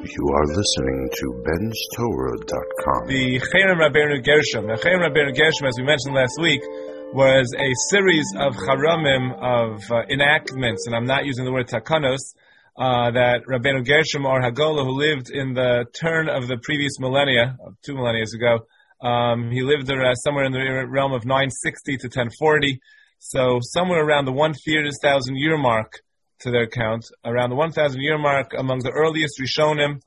You are listening to benstorah.com. The Cherem Rabbeinu Gershom. The Cherem Rabbeinu Gershom, as we mentioned last week, was a series of charamim, of enactments, and I'm not using the word takanos, that Rabbeinu Gershom or Hagolah, who lived in the turn of the previous millennia, 2 millennia ago, he lived somewhere in the realm of 960 to 1040, so somewhere around the 1,000 year mark, to their count, around the 1,000 year mark, among the earliest Rishonim,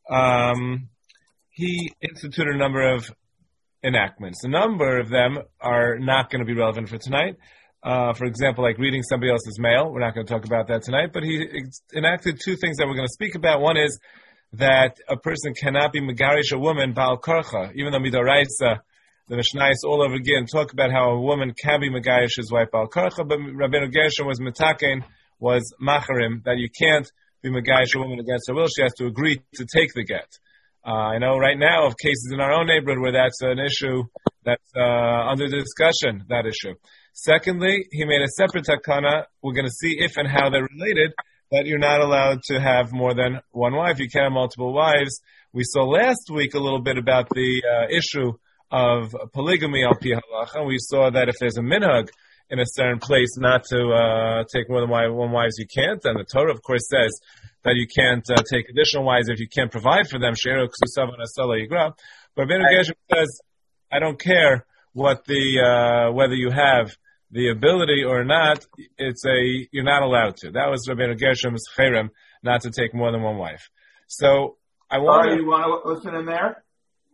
he instituted a number of enactments. A number of them are not going to be relevant for tonight. For example, like reading somebody else's mail. We're not going to talk about that tonight, but he enacted 2 things that we're going to speak about. One is that a person cannot be megarish a woman, Baal Korcha, even though Midoraisa, the Mishnayos all over again talk about how a woman can be megarish his wife Baal Korcha, but Rabbeinu Gershom was metaken, was macharim, that you can't be megayish a woman against her will. She has to agree to take the get. I know right now of cases in our own neighborhood where that's an issue that's under discussion, that issue. Secondly, he made a separate takana. We're going to see if and how they're related, that you're not allowed to have more than one wife. You can have multiple wives. We saw last week a little bit about the issue of polygamy al pi halacha. We saw that if there's a minhag in a certain place not to take more than one wives, you can't. And the Torah, of course, says that you can't take additional wives if you can't provide for them. But Rabbeinu Gershom says, I don't care what whether you have the ability or not, you're not allowed to. That was Rabbeinu Gershom's cherem, not to take more than one wife. So you want to listen in there?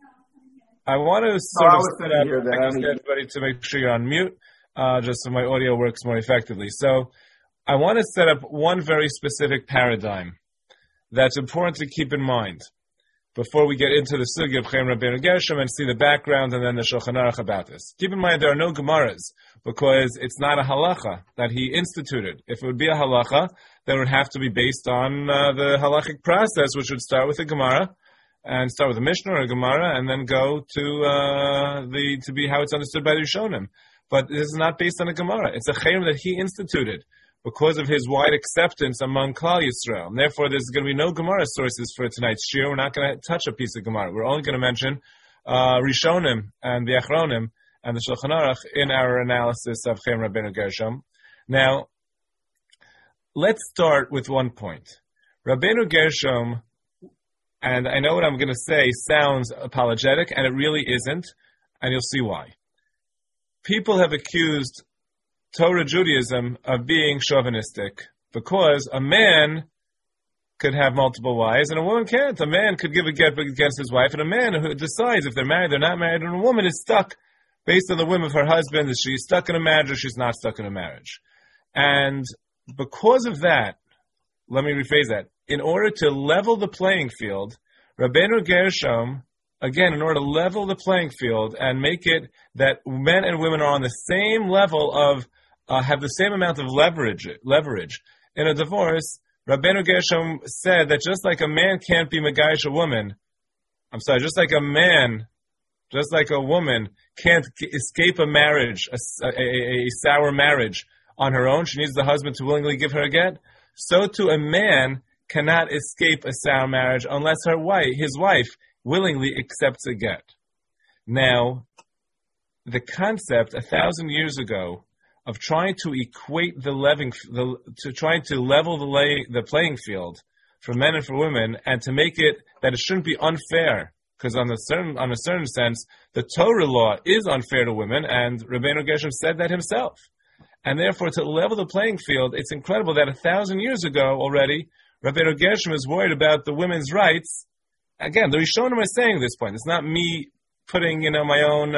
I want to sort of set up, everybody to make sure you're on mute. Just so my audio works more effectively. So I want to set up one very specific paradigm that's important to keep in mind before we get into the sugya of Cherem Rabbeinu Gershom and see the background and then the Shulchan Aruch about this. Keep in mind there are no Gemaras because it's not a halacha that he instituted. If it would be a halacha, then it would have to be based on the halachic process, which would start with a Gemara and start with a Mishnah or a Gemara and then go to be how it's understood by the Rishonim. But this is not based on a Gemara. It's a cherem that he instituted because of his wide acceptance among Klal Yisrael. And therefore, there's going to be no Gemara sources for tonight's shir. We're not going to touch a piece of Gemara. We're only going to mention Rishonim and the Achronim and the Shulchan Aruch in our analysis of Cherem Rabbeinu Gershom. Now, let's start with one point. Rabbeinu Gershom, and I know what I'm going to say sounds apologetic, and it really isn't, and you'll see why. People have accused Torah Judaism of being chauvinistic because a man could have multiple wives and a woman can't. A man could give a get against his wife, and a man who decides if they're married, they're not married, and a woman is stuck based on the whim of her husband, is she's stuck in a marriage or she's not stuck in a marriage. And because of that, let me rephrase that, in order to level the playing field, Rabbeinu Gershom, again, in order to level the playing field and make it that men and women are on the same level of, have the same amount of leverage in a divorce, Rabbeinu Gershom said that just like a man can't be megayish a woman, just like a woman can't escape a marriage, a sour marriage on her own, she needs the husband to willingly give her a get, so too a man cannot escape a sour marriage unless his wife, willingly accepts a get. Now, the concept 1,000 years ago of trying to equate trying to level the playing field for men and for women, and to make it that it shouldn't be unfair, because on a certain sense, the Torah law is unfair to women, and Rabbeinu Gershom said that himself. And therefore, to level the playing field, it's incredible that 1,000 years ago already, Rabbeinu Gershom is worried about the women's rights. Again, the Rishonim are saying at this point. It's not me putting, my own,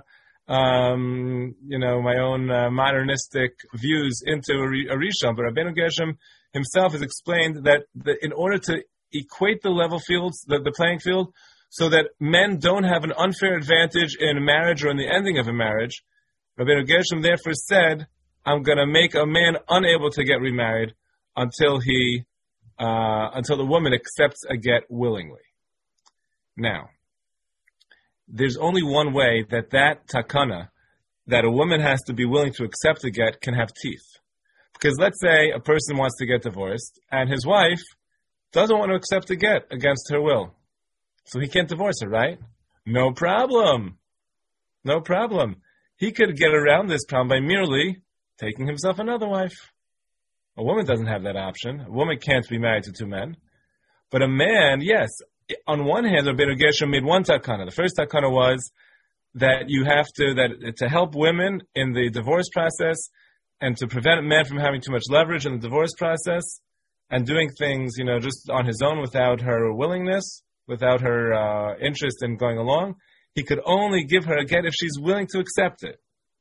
modernistic views into a Rishon. But Rabbeinu Gershom himself has explained that in order to equate the playing field, so that men don't have an unfair advantage in a marriage or in the ending of a marriage, Rabbeinu Gershom therefore said, I'm going to make a man unable to get remarried until the woman accepts a get willingly. Now, there's only one way that takana, that a woman has to be willing to accept a get, can have teeth. Because let's say a person wants to get divorced, and his wife doesn't want to accept a get against her will. So he can't divorce her, right? No problem. No problem. He could get around this problem by merely taking himself another wife. A woman doesn't have that option. A woman can't be married to two men. But a man, yes. On one hand, Rabbeinu Gershom made one takana. The first takana was that you have to help women in the divorce process and to prevent a man from having too much leverage in the divorce process and doing things, just on his own without her willingness, without her interest in going along. He could only give her a get if she's willing to accept it.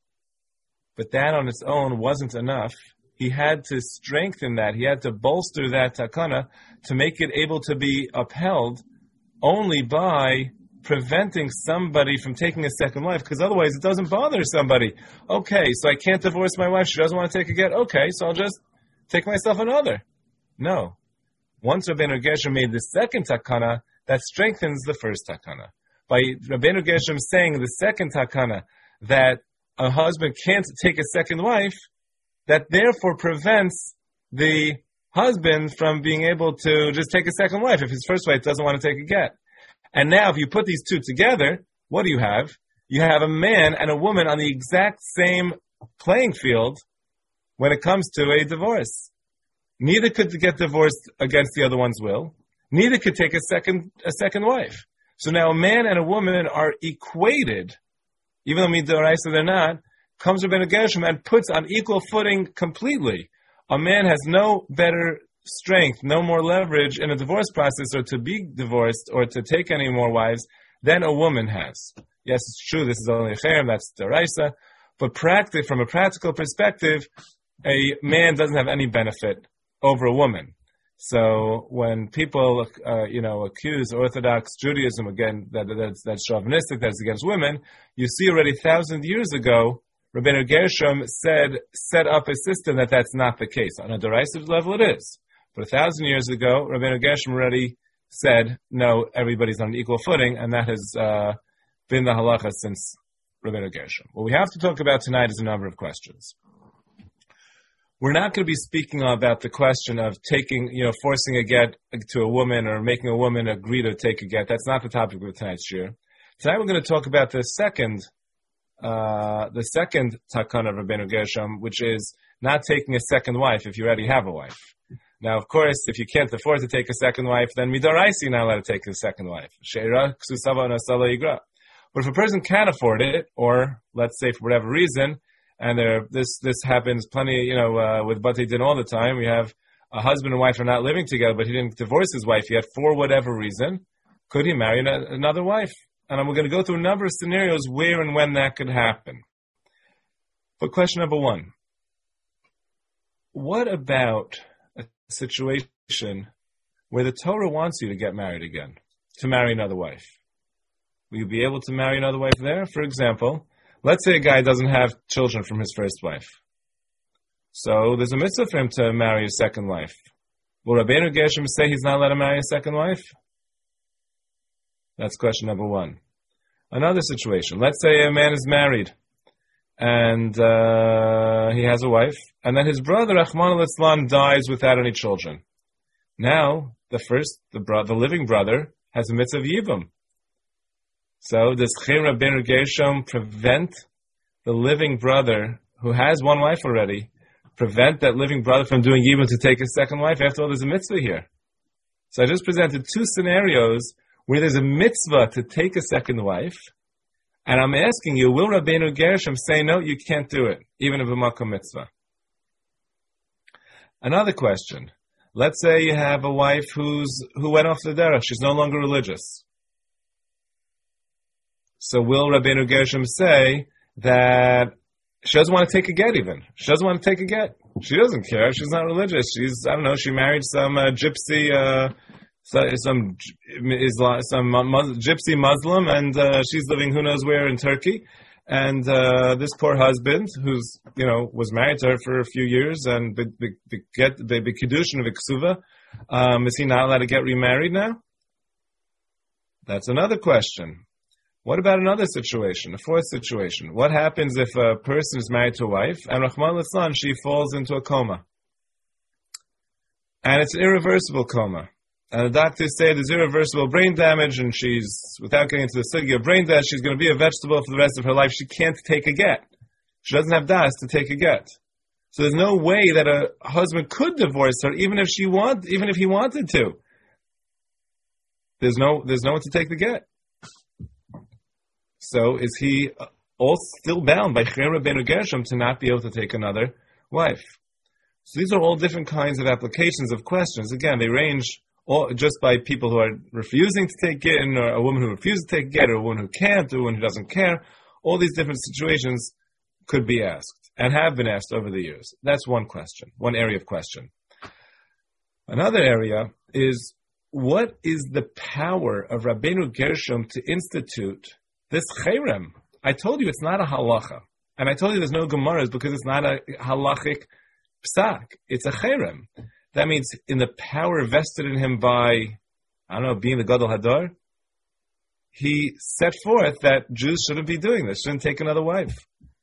But that on its own wasn't enough. He had to strengthen that. He had to bolster that takana to make it able to be upheld only by preventing somebody from taking a second wife, because otherwise it doesn't bother somebody. Okay, so I can't divorce my wife. She doesn't want to take a get. Okay, so I'll just take myself another. No. Once Rabbeinu Gershom made the second takana, that strengthens the first takana. By Rabbeinu Gershom saying the second takana that a husband can't take a second wife, that therefore prevents the husband from being able to just take a second wife if his first wife doesn't want to take a get. And now if you put these two together, what do you have? You have a man and a woman on the exact same playing field when it comes to a divorce. Neither could get divorced against the other one's will. Neither could take a second wife. So now a man and a woman are equated, even though midoraisa they're not. Comes Rabbeinu Gershom and puts on equal footing completely. A man has no better strength, no more leverage in a divorce process or to be divorced or to take any more wives than a woman has. Yes, it's true, this is only a cherem, that's deraisa, but from a practical perspective, a man doesn't have any benefit over a woman. So when people, accuse Orthodox Judaism, again, that's chauvinistic, that's against women, you see already 1,000 years ago, Rabbeinu Gershom set up a system that's not the case. On a derisive level, it is. But 1,000 years ago, Rabbeinu Gershom already said, no, everybody's on an equal footing, and that has been the halacha since Rabbeinu Gershom. What we have to talk about tonight is a number of questions. We're not going to be speaking about the question of forcing a get to a woman or making a woman agree to take a get. That's not the topic of tonight's shir. Tonight we're going to talk about the second takana of Rabbeinu Gershom, which is not taking a second wife if you already have a wife. Now, of course, if you can't afford to take a second wife, then midoraisa you're not allowed to take a second wife. She'ira ksusava nasala yigra. But if a person can't afford it, or let's say for whatever reason, and this happens plenty, with Batei Din all the time. We have a husband and wife are not living together, but he didn't divorce his wife yet for whatever reason. Could he marry another wife? And we're going to go through a number of scenarios where and when that could happen. But question number one, what about a situation where the Torah wants you to get married again, to marry another wife? Will you be able to marry another wife there? For example, let's say a guy doesn't have children from his first wife. So there's a mitzvah for him to marry a second wife. Will Rabbeinu Gershom say he's not allowed to marry a second wife? That's question number one. Another situation. Let's say a man is married and he has a wife, and then his brother, Rahman al-Islam, dies without any children. Now, the living brother has a mitzvah of yibum. So does Chayim Rabbeinu Gershom prevent the living brother who has one wife already, prevent that living brother from doing yibum to take a second wife? After all, there's a mitzvah here. So I just presented two scenarios where there's a mitzvah to take a second wife, and I'm asking you, will Rabbeinu Gershom say, no, you can't do it, even if a makom mitzvah? Another question. Let's say you have a wife who went off the derech. She's no longer religious. So will Rabbeinu Gershom say that she doesn't want to take a get even? She doesn't want to take a get. She doesn't care. She's not religious. She married some gypsy, some gypsy Muslim, and she's living who knows where in Turkey. And this poor husband, who's was married to her for a few years, and the kiddushin of iksuva, is he not allowed to get remarried now? That's another question. What about another situation, a fourth situation? What happens if a person is married to a wife, and Rahman al-Islam, she falls into a coma? And it's an irreversible coma. And the doctors say there's irreversible brain damage, and she's, without getting into the sugya of brain death, she's going to be a vegetable for the rest of her life. She can't take a get. She doesn't have das to take a get. So there's no way that a husband could divorce her, even if he wanted to. There's no one to take the get. So is he all still bound by Cher Rabbeinu Gershom to not be able to take another wife? So these are all different kinds of applications of questions. Again, they range all just by people who are refusing to take get, or a woman who refuses to take get, or a woman who can't, or a woman who doesn't care. All these different situations could be asked and have been asked over the years. That's one question, one area of question. Another area is, what is the power of Rabbeinu Gershom to institute this cherem? I told you it's not a halacha. And I told you there's no gemaras because it's not a halachic psak. It's a cherem. That means in the power vested in him by, being the Gadol Hador, he set forth that Jews shouldn't be doing this, shouldn't take another wife.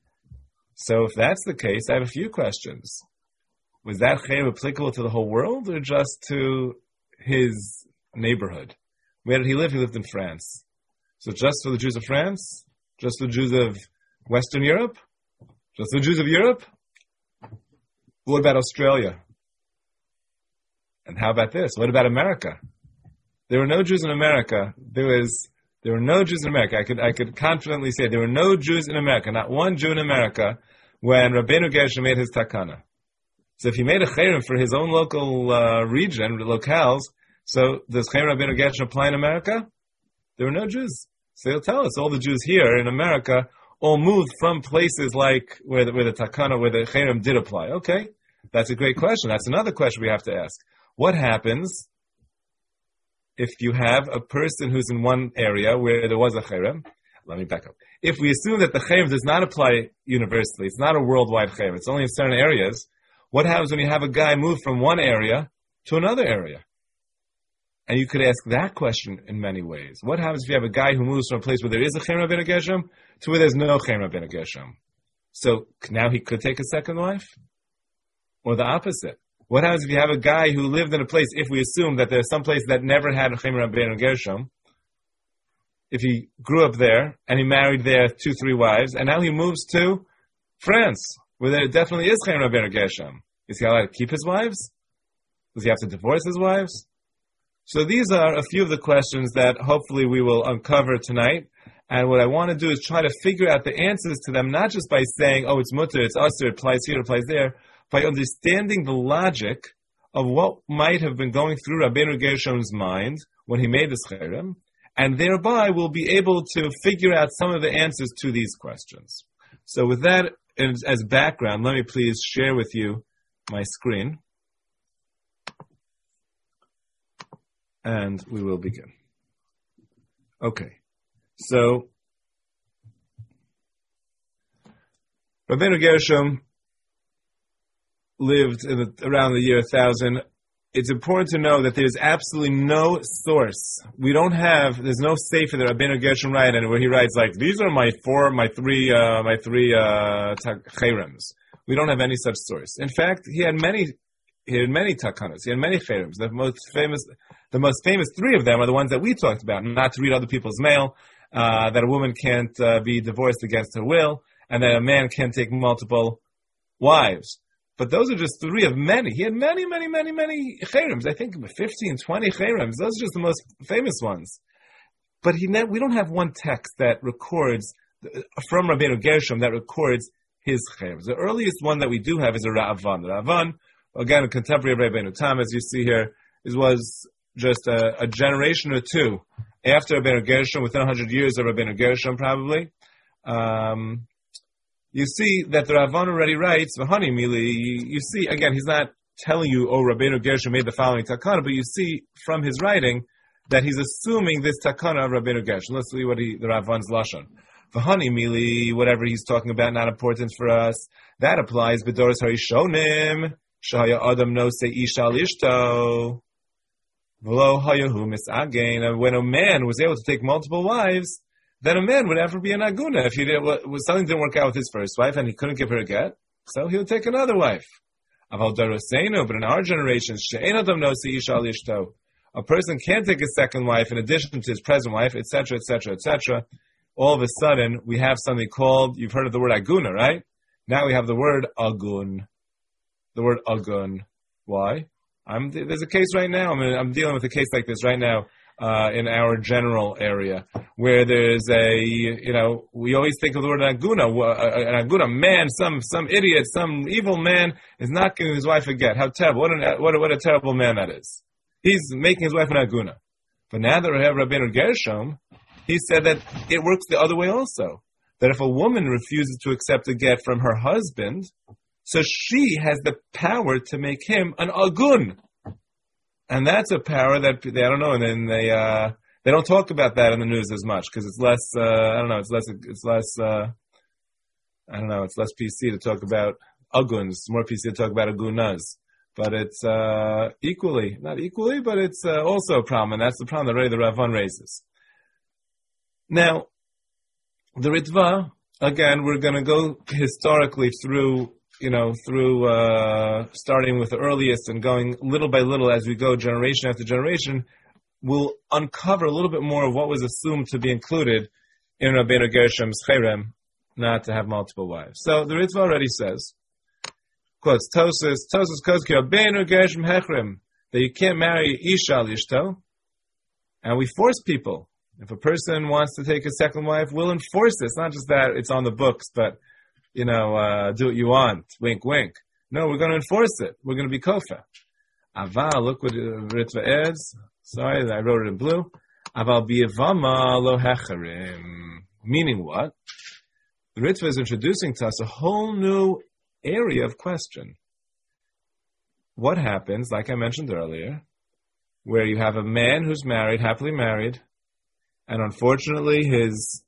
So if that's the case, I have a few questions. Was that cherem applicable to the whole world or just to his neighborhood? Where did he live? He lived in France. So just for the Jews of France? Just for the Jews of Western Europe? Just for the Jews of Europe? What about Australia? And how about this? What about America? There were no Jews in America. There were no Jews in America. I could confidently say there were no Jews in America, not one Jew in America, when Rabbeinu Gershom made his takana. So if he made a cherem for his own local region, locales, so does cherem Rabbeinu Gershom apply in America? There were no Jews. So he'll tell us all the Jews here in America all moved from places like where the takana, where the cherem did apply. Okay, that's a great question. That's another question we have to ask. What happens if you have a person who's in one area where there was a cherem? Let me back up. If we assume that the cherem does not apply universally, it's not a worldwide cherem, it's only in certain areas, what happens when you have a guy move from one area to another area? And you could ask that question in many ways. What happens if you have a guy who moves from a place where there is a cherem Rabbeinu Gershom to where there's no cherem Rabbeinu Gershom? So now he could take a second wife? Or the opposite? What happens if you have a guy who lived in a place, if we assume that there's some place that never had a cherem Rabbeinu Gershom, if he grew up there and he married there 2-3 wives, and now he moves to France, where there definitely is cherem Rabbeinu Gershom, is he allowed to keep his wives? Does he have to divorce his wives? So these are a few of the questions that hopefully we will uncover tonight. And what I want to do is try to figure out the answers to them, not just by saying, oh, it's mutter, it's usher, it applies here, it applies there, by understanding the logic of what might have been going through Rabbeinu Gershom's mind when he made this cherem, and thereby we'll be able to figure out some of the answers to these questions. So with that as background, let me please share with you my screen. And we will begin. Okay. So, Rabbeinu Gershom lived around the year 1000. It's important to know that there's absolutely no source. There's no sefer that Rabbeinu Gershom writes, and where he writes like, these are my three cherems. We don't have any such source. In fact, he had many takanas. He had many cherems. The most famous 3 of them are the ones that we talked about: not to read other people's mail, that a woman can't be divorced against her will, and that a man can't take multiple wives. But those are just 3 of many. He had many cherems. I think 15, 20 cherems. Those are just the most famous ones. But we don't have one text that records, from Rabbeinu Gershom, that records his cherems. The earliest one that we do have is a Ra'avan. The Ra'avan, again, a contemporary of Rabbeinu Tam, as you see here, was just a generation or 2 after Rabbeinu Gershom, within 100 years of Rabbeinu Gershom, probably. You see that the Ra'avan already writes, V'hani mili, you see, again, he's not telling you, oh, Rabbeinu Gershom made the following takana, but you see from his writing that he's assuming this takana of Rabbeinu Gershom. Let's see what the Ra'avan's lashon. V'hani mili, whatever he's talking about, not important for us. That applies, B'doros harishonim, shahaya adam no se isha lishto, v'lo hayahu mis'agein. And when a man was able to take multiple wives, then a man would never be an aguna. If something didn't work out with his first wife and he couldn't give her a get, so he would take another wife. But in our generation, she'ein adam no se isha lishto, a person can't take a second wife in addition to his present wife, etc., etc., etc., all of a sudden we have something called, you've heard of the word aguna, right? Now we have the word agun. The word agun. Why? There's a case right now. I'm dealing with a case like this right now in our general area, where there's we always think of the word aguna. An aguna man, some idiot, some evil man is not giving his wife a get. How terrible! What a terrible man that is. He's making his wife an aguna. But now that we have Rabbeinu Gershom, he said that it works the other way also. That if a woman refuses to accept a get from her husband, so she has the power to make him an agun. And that's a power that they, I don't know, and then they don't talk about that in the news as much because it's less, it's less PC to talk about aguns, more PC to talk about agunas. But it's not equally, but it's also a problem, and that's the problem that the Ravan raises. Now, the Ritva, again, we're going to go historically through starting with the earliest and going little by little as we go generation after generation, we'll uncover a little bit more of what was assumed to be included in Rabbeinu Gershom's cherem, not to have multiple wives. So the Ritva already says, quotes, Tosus quotes, Rabbeinu Gershom hechrem, that you can't marry Isha Lishto, and we force people. If a person wants to take a second wife, we'll enforce this. Not just that it's on the books, but do what you want, wink, wink. No, we're going to enforce it. We're going to be kofa. Aval, look what Ritva adds. Sorry, I wrote it in blue. Aval biyavama lo hecharim. Meaning what? The Ritva is introducing to us a whole new area of question. What happens, like I mentioned earlier, where you have a man who's married, happily married, and unfortunately his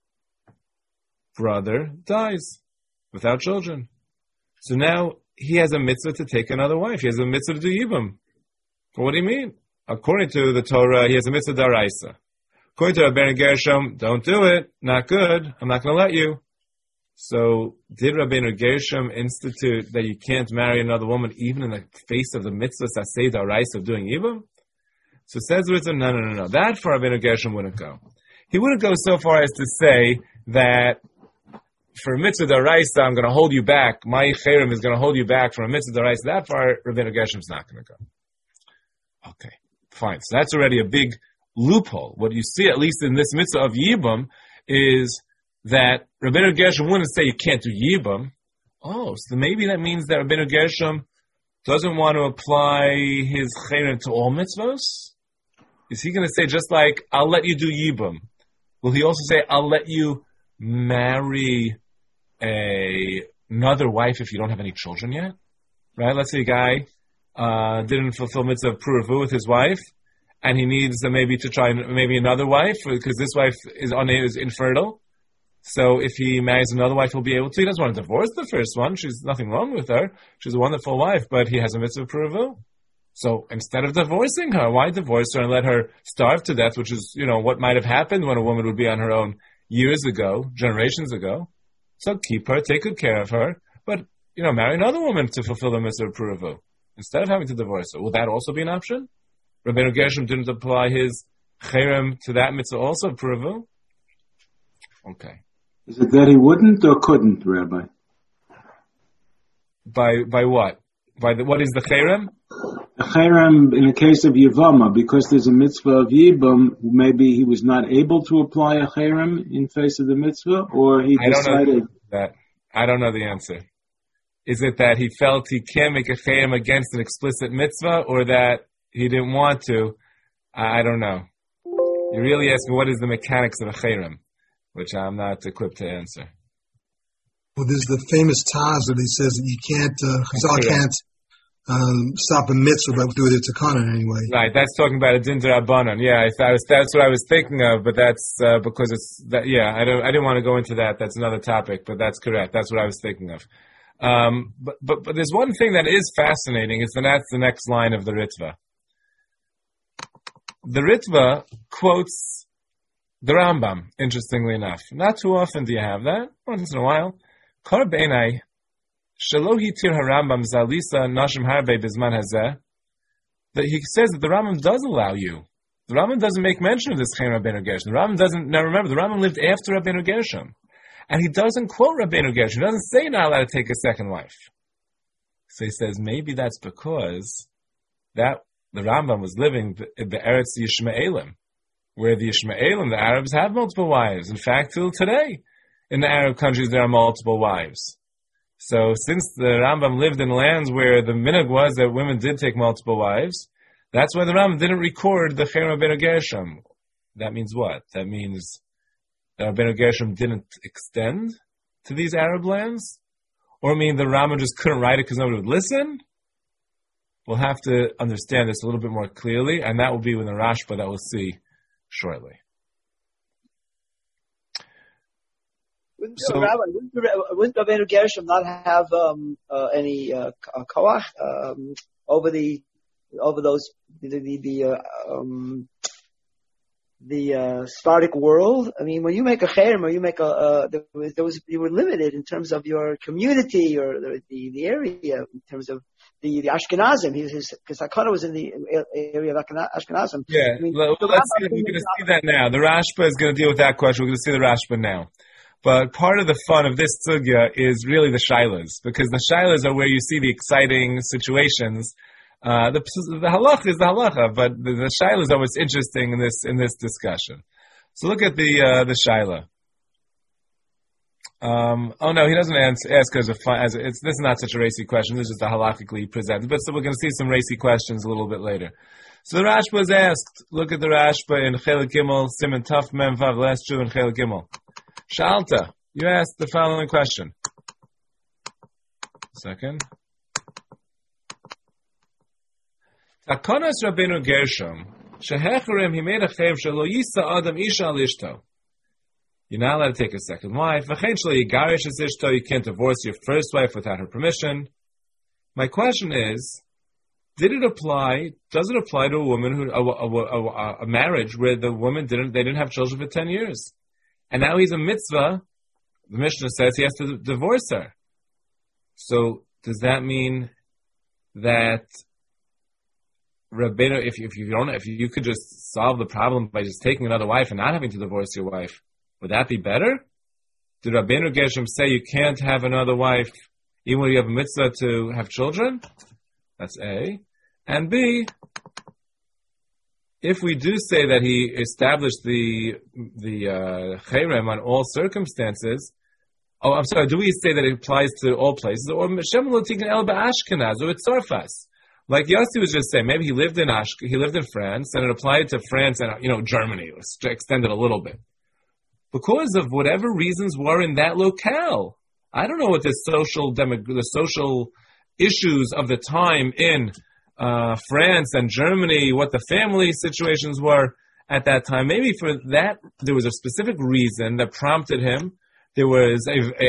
brother dies without children. So now he has a mitzvah to take another wife. He has a mitzvah to do yibum. But what do you mean? According to the Torah, he has a mitzvah daraisa. According to Rabbeinu Gershom, don't do it. Not good. I'm not going to let you. So did Rabbeinu Gershom institute that you can't marry another woman even in the face of the mitzvah saseh daraisa of doing yibum? So says the Ritva, no. That for Rabbeinu Gershom wouldn't go. He wouldn't go so far as to say that for a mitzvah daraisa, I'm going to hold you back. My cherem is going to hold you back from a mitzvah daraisa. That far, Rabbeinu Gershom's not going to go. Okay, fine. So that's already a big loophole. What you see, at least in this mitzvah of yibum, is that Rabbeinu Gershom wouldn't say you can't do yibum. Oh, so maybe that means that Rabbeinu Gershom doesn't want to apply his cherem to all mitzvahs? Is he going to say, just like, I'll let you do yibum, will he also say, I'll let you marry another wife if you don't have any children yet? Right? Let's say a guy didn't fulfill mitzvah of pruvu with his wife, and he needs maybe to try maybe another wife because this wife is infertile. So if he marries another wife, he'll be able to. He doesn't want to divorce the first one. She's nothing wrong with her. She's a wonderful wife, but he has a mitzvah of pruvu. So instead of divorcing her, why divorce her and let her starve to death, which is, what might have happened when a woman would be on her own years ago, generations ago. So keep her, take good care of her, but, marry another woman to fulfill the mitzvah of pruvu, instead of having to divorce her. Will that also be an option? Rabbeinu Gershom didn't apply his cherem to that mitzvah also of pruvu? Okay. Is it that he wouldn't or couldn't, Rabbi? By what? What is the cherem? The cherem in a case of Yavama, because there's a mitzvah of Yibam, maybe he was not able to apply a cherem in face of the mitzvah, or he decided... I don't know the answer. Is it that he felt he can't make a cherem against an explicit mitzvah, or that he didn't want to? I don't know. You're really asking what is the mechanics of a cherem, which I'm not equipped to answer. Well, there's the famous Taz that he says that you can't, Chazal can't stop a mitzvah but do it to Takana anyway. Right, that's talking about a din d'Rabbanan. Yeah, that's what I was thinking of, but that's because it's that. Yeah, I didn't want to go into that. That's another topic, but that's correct. That's what I was thinking of. But there's one thing that is fascinating. That's the next line of the Ritva. The Ritva quotes the Rambam. Interestingly enough, not too often do you have that. Once in a while, Kor beinai. Shelo hitir harambam zalisa nashim harbe bizman hazeh. that he says that the Rambam does allow you. The Rambam doesn't make mention of this Chaim Rabbeinu Gershom. The Rambam doesn't. Now remember, the Rambam lived after Rabbeinu Gershom, and he doesn't quote Rabbeinu Gershom. He doesn't say you're not allowed to take a second wife. So he says maybe that's because that the Rambam was living in the Eretz Yishmaelim, where the Yishmaelim, the Arabs, have multiple wives. In fact, till today, in the Arab countries, there are multiple wives. So since the Rambam lived in lands where the minhag was that women did take multiple wives, that's why the Rambam didn't record the Chaim Rabbeinu Gershom. That means what? That means that Rabbeinu Gershom didn't extend to these Arab lands? Or mean the Rambam just couldn't write it because nobody would listen? We'll have to understand this a little bit more clearly, and that will be with the Rashba that we'll see shortly. Wouldn't Rabbeinu Gershom not have any koach over those the Sephardic world? I mean, when you make a cherem or you make you were limited in terms of your community or the area in terms of the Ashkenazim. Because Hakana was in the area of Ashkenazim. Yeah, I mean, we're going to see that now. The Rashba is going to deal with that question. We're going to see the Rashba now. But part of the fun of this sugya is really the shilas, because the shilas are where you see the exciting situations. The halacha is the halacha, but the shilas are what's interesting in this discussion. So look at the shaila. Oh no, he doesn't ask as this is not such a racy question. This is just a halachically presented. But so we're going to see some racy questions a little bit later. So the Rashba is asked. Look at the Rashba in Chelik Gimel, Siman Taf Mem Vav, last Jew in Chelik Gimel. Shalta, you asked the following question. Second. Takonas Rabbeinu Gershom, shehecherem he made a chayv shelo yisa adam isha lishto. You're not allowed to take a second wife. V'chein shelo yigarish es ishto, you can't divorce your first wife without her permission. My question is, does it apply to a woman who a marriage where the woman didn't have children for 10 years? And now he's a mitzvah, the Mishnah says he has to divorce her. So does that mean that Rabbeinu, if you could just solve the problem by just taking another wife and not having to divorce your wife, would that be better? Did Rabbeinu Gershom say you can't have another wife even when you have a mitzvah to have children? That's A. And B, if we do say that he established the cherem on all circumstances, do we say that it applies to all places? Or Shem lo tiken el ba'ashkenaz, or it's Tzarfas? Like Yossi was just saying, maybe he lived in France, and it applied to France and Germany. It was extended a little bit because of whatever reasons were in that locale. I don't know what the social issues of the time in France and Germany, what the family situations were at that time. Maybe for that there was a specific reason that prompted him. There was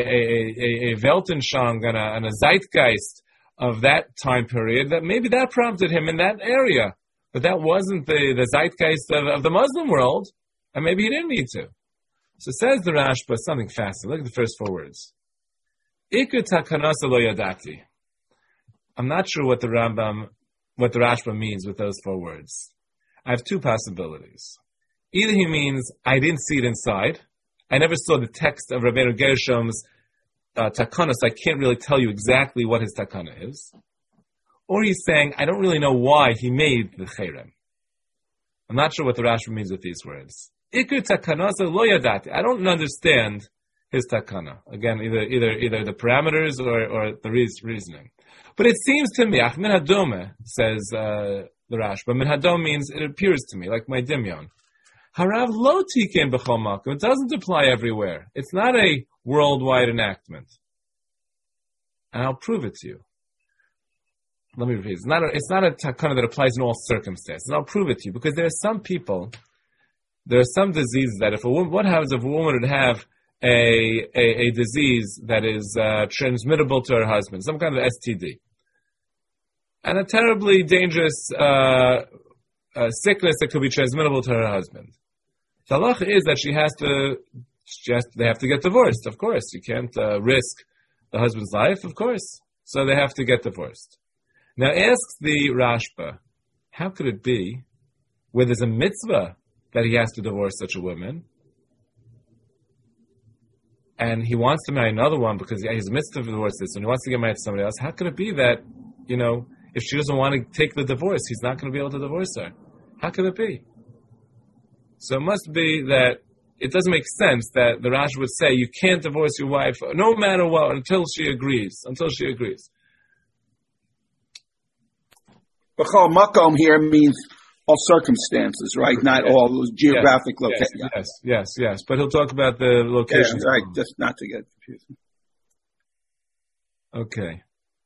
a Weltanschauung and a zeitgeist of that time period that maybe that prompted him in that area. But that wasn't the zeitgeist of the Muslim world, and maybe he didn't need to. So says the Rashba something fascinating. Look at the first four words. Iku takanasa lo yadati. I'm not sure what the Rashba means with those four words. I have two possibilities. Either he means, I didn't see it inside. I never saw the text of Rabbeinu Gershom's takana, so I can't really tell you exactly what his takana is. Or he's saying, I don't really know why he made the cherem. I'm not sure what the Rashba means with these words. Ikur takanasa lo yadati. I don't understand his takana. Again, either the parameters or the reasoning. But it seems to me, min hadome, says the Rashba. Min hadome means it appears to me, like my dimyon. Harav lo tiken b'chol makom. It doesn't apply everywhere. It's not a worldwide enactment. And I'll prove it to you. Let me repeat. It's not a takana that applies in all circumstances. And I'll prove it to you because there are some diseases that what happens if a woman would have a disease that is transmittable to her husband, some kind of STD, and a terribly dangerous sickness that could be transmittable to her husband. The halacha is that they have to get divorced. Of course, you can't risk the husband's life. Of course, so they have to get divorced. Now, asks the Rashba, how could it be where there's a mitzvah that he has to divorce such a woman, and he wants to marry another one because he's a mitzvah to divorce this one, he wants to get married to somebody else? How could it be that, if she doesn't want to take the divorce, he's not going to be able to divorce her? How could it be? So it must be that it doesn't make sense that the Rashi would say you can't divorce your wife no matter what until she agrees. B'chol makom here means all circumstances, right? Not all those geographic locations. Yes. But he'll talk about the locations. Right, just not to get confused. Okay.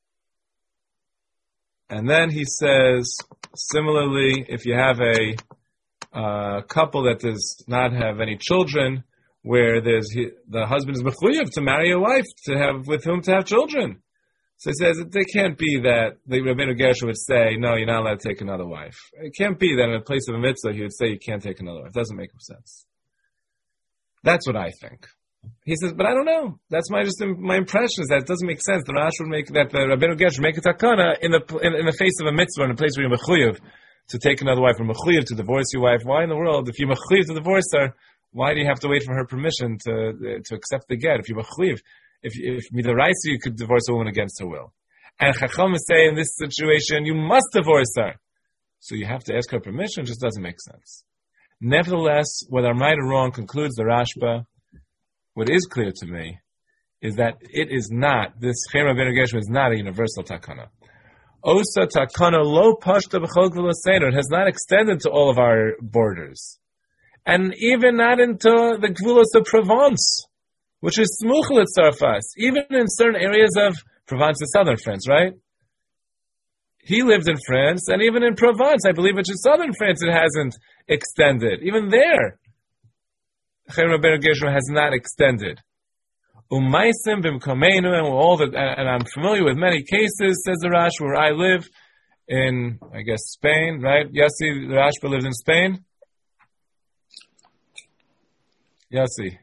And then he says, similarly, if you have a couple that does not have any children, where the husband is mechuyev to marry a wife with whom to have children. So he says that they can't be that the Rabbeinu Gershon would say, no, you're not allowed to take another wife. It can't be that in a place of a mitzvah he would say you can't take another wife. It doesn't make sense. That's what I think. He says, but I don't know. That's my impression is that it doesn't make sense. The Rashi would make that the Rabbeinu Gershon make a takana in the face of a mitzvah, in a place where you're mechuyev to take another wife, or mechuyev to divorce your wife. Why in the world, if you're mechuyev to divorce her, why do you have to wait for her permission to accept the get? If you're mechuyev, if midaraisa you could divorce a woman against her will, and Chacham say in this situation you must divorce her, so you have to ask her permission. It just doesn't make sense. Nevertheless, whether I'm right or wrong, concludes the Rashba, what is clear to me is that it is not, this Cher Rabbeinu Gershon is not a universal takana. Osa takana lo pashta b'chol gvul haSeder. It has not extended to all of our borders, and even not into the gvulos of Provence, which is smuchel at Sarfas. Even in certain areas of Provence, is southern France, right? He lived in France, and even in Provence, I believe, which is southern France, it hasn't extended. Even there, Cher Rabbeinu Gershon has not extended. Umaisim b'mkomeinu, and I'm familiar with many cases, says the Rash, where I live in, I guess, Spain, right? Yossi, the Rashba lived in Spain. Yossi.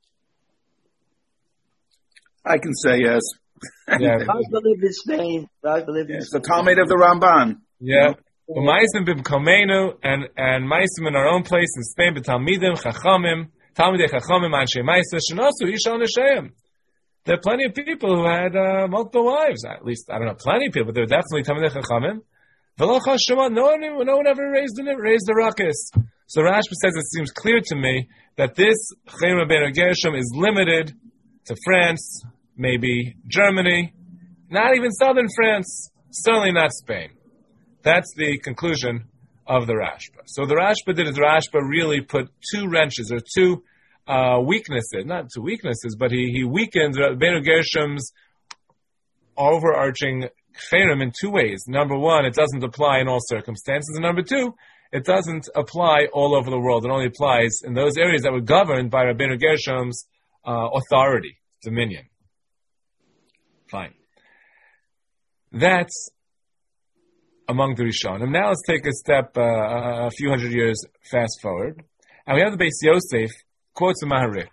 I can say yes. Yeah. Rashba lived in Spain. It's the Talmud of the Ramban. Yeah. Umaisim b'mkomeinu, and Maisim in our own place in Spain, b'talmidim, chachamim, Talmidei Chachamim Anshe Ma'aseh Shenosu Isha Nesheim. There are plenty of people who had multiple wives. At least, I don't know, plenty of people, but there were definitely Talmidei Chachamim. V'lo Chashema, no one ever raised the ruckus. So Rashba says it seems clear to me that this Cher Rabbeinu Gershon is limited to France, maybe Germany, not even southern France, certainly not Spain. That's the conclusion of the Rashba. So the Rashba did his Rashba really put two wrenches, or two weaknesses, not two weaknesses, but he weakened Rabbeinu Gershom's overarching Cherem in two ways. Number one, it doesn't apply in all circumstances, and number two, it doesn't apply all over the world. It only applies in those areas that were governed by Rabbeinu Gershom's authority, dominion. Fine. That's among the Rishonim. Now let's take a step a few hundred years fast forward. And we have the Beis Yosef quotes a Maharik.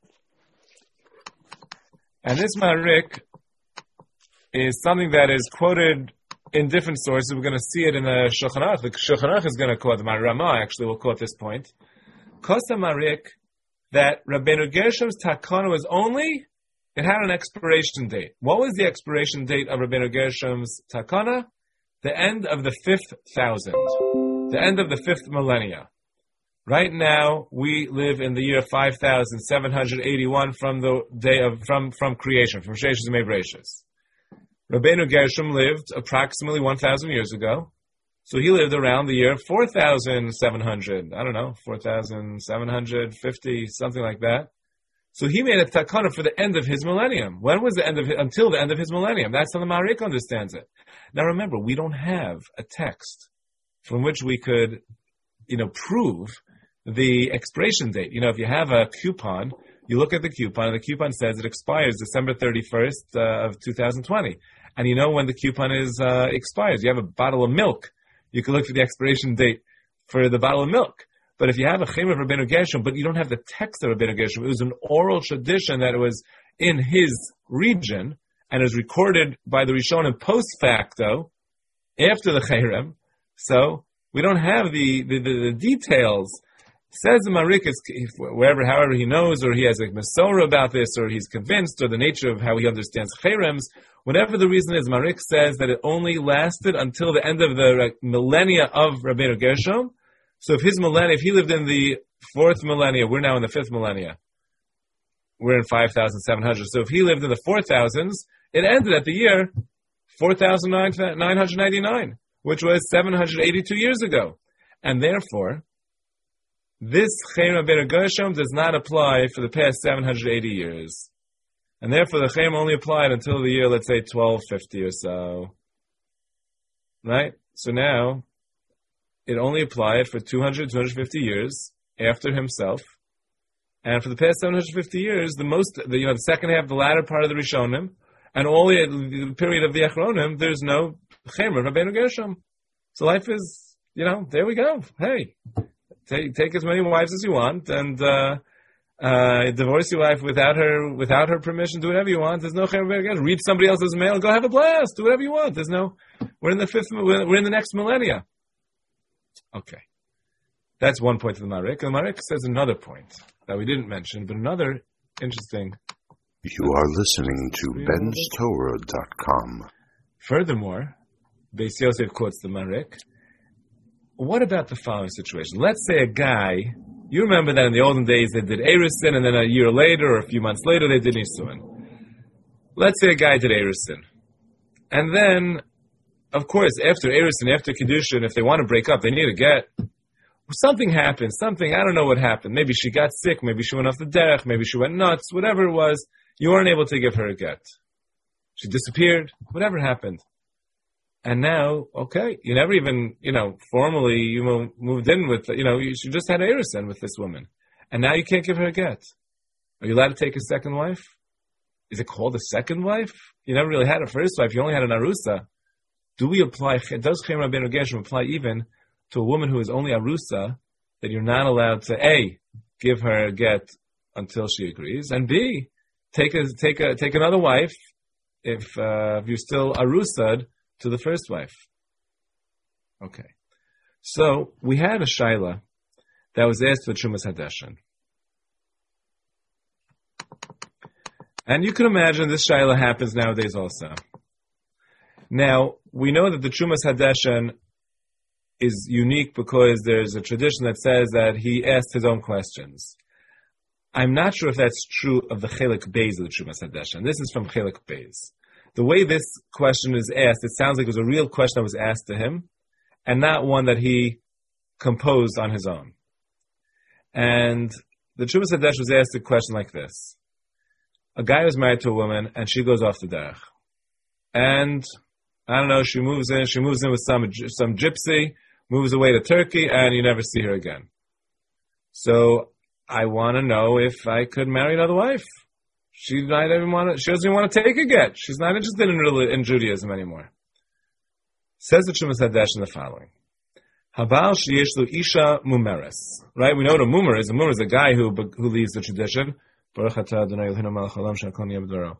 And this Maharik is something that is quoted in different sources. We're going to see it in the Shulchan Aruch. The Shulchan Aruch is going to quote, the Rama actually will quote this point. Kosta Maharik, that Rabbeinu Gershom's takana was only, it had an expiration date. What was the expiration date of Rabbeinu Gershom's takana? The end of the 5,000, the end of the 5th millennia. Right now, we live in the year 5,781 from the day of from creation, from Sheshis and Mebreshis. Rabbeinu Gershom lived approximately 1,000 years ago, so he lived around the year 4,700. I don't know, 4,750, something like that. So he made a takana for the end of his millennium. When was the end of until the end of his millennium? That's how the Maharik understands it. Now remember, we don't have a text from which we could, prove the expiration date. If you have a coupon, you look at the coupon, and the coupon says it expires December 31st of 2020. And you know when the coupon expires. You have a bottle of milk. You can look for the expiration date for the bottle of milk. But if you have a Cher of Rabbeinu Gershom, but you don't have the text of Rabbeinu Gershom, it was an oral tradition that it was in his region, and is recorded by the Rishonim post facto, after the Cherem. So We don't have the details. Says the Marik, however he knows, or he has a Masorah about this, or he's convinced, or the nature of how he understands Cherems, whatever the reason is, Marik says that it only lasted until the end of the millennia of Rabbeinu Gershom. So if he lived in the 4th millennia, we're now in the 5th millennia. We're in 5,700. So if he lived in the 4,000s, it ended at the year 4,999, which was 782 years ago. And therefore, this Cherem Rabbeinu Gershom does not apply for the past 780 years. And therefore, the Cherem only applied until the year, let's say, 1250 or so. Right? So now, it only applied for 250 years after himself. And for the past 750 years, the second half, the latter part of the Rishonim, and all the period of the Achronim, there's no Cherem Rabbeinu Gershom. So life is, there we go. Hey. Take as many wives as you want, and divorce your wife without her permission. Do whatever you want. There's no Cherem Rabbeinu Gershom. Read somebody else's mail and go have a blast. Do whatever you want. We're in the next millennia. Okay, that's one point of the Marik. The Marik says another point that we didn't mention, but another interesting. You are listening to benstorah.com. Furthermore, Beis Yosef quotes the Marik. What about the following situation? Let's say a guy, you remember that in the olden days they did Erusin, and then a year later or a few months later they did Nisuin. Let's say a guy did Erusin. And then, of course, after Erusin, after Kiddushin, if they want to break up, they need a get. Something happened, I don't know what happened. Maybe she got sick, maybe she went off the derech, maybe she went nuts, whatever it was, you weren't able to give her a get. She disappeared, whatever happened. And now, okay, you never even, formally you moved in with, you just had Erusin with this woman. And now you can't give her a get. Are you allowed to take a second wife? Is it called a second wife? You never really had a first wife, you only had an Arusa. Does Cherem Rabbeinu Gershom apply even to a woman who is only Arusa, that you're not allowed to, A, give her a get until she agrees, and B, take another wife if you're still Arusad to the first wife. Okay. So, we had a Shaila that was asked for Trumas Hadeshin. And you can imagine this Shaila happens nowadays also. Now, we know that the Trumas Hadeshin is unique because there's a tradition that says that he asked his own questions. I'm not sure if that's true of the Chelik Beis of the Trumas Hadeshin. This is from Chelik Beis. The way this question is asked, it sounds like it was a real question that was asked to him, and not one that he composed on his own. And the Trumas Hadeshin was asked a question like this. A guy was married to a woman, and she goes off the derech. And, I don't know, she moves in with some gypsy, moves away to Turkey, and you never see her again. So, I want to know if I could marry another wife. She doesn't even want to take a get. She's not interested in Judaism anymore. Says the Trumas Hadeshin the following. Habal sheyeshlu isha mumeres. Right? We know what a mumer is. A mumer is a guy who leads the tradition. Baruch atah Adonai Eloheinu melech haolam she'akol niyeh b'dvaro.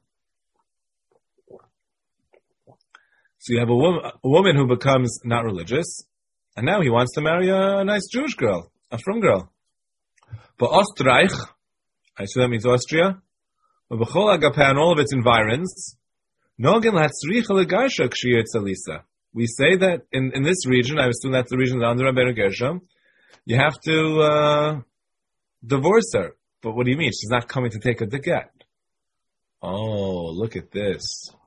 So you have a woman who becomes not religious, and now he wants to marry a nice Jewish girl, a frum girl. But Österreich, I assume that means Austria, and all of its environs, we say that in this region, I assume that's the region under Rabbeinu Gershom, you have to divorce her. But what do you mean? She's not coming to take a get. Oh, look at this.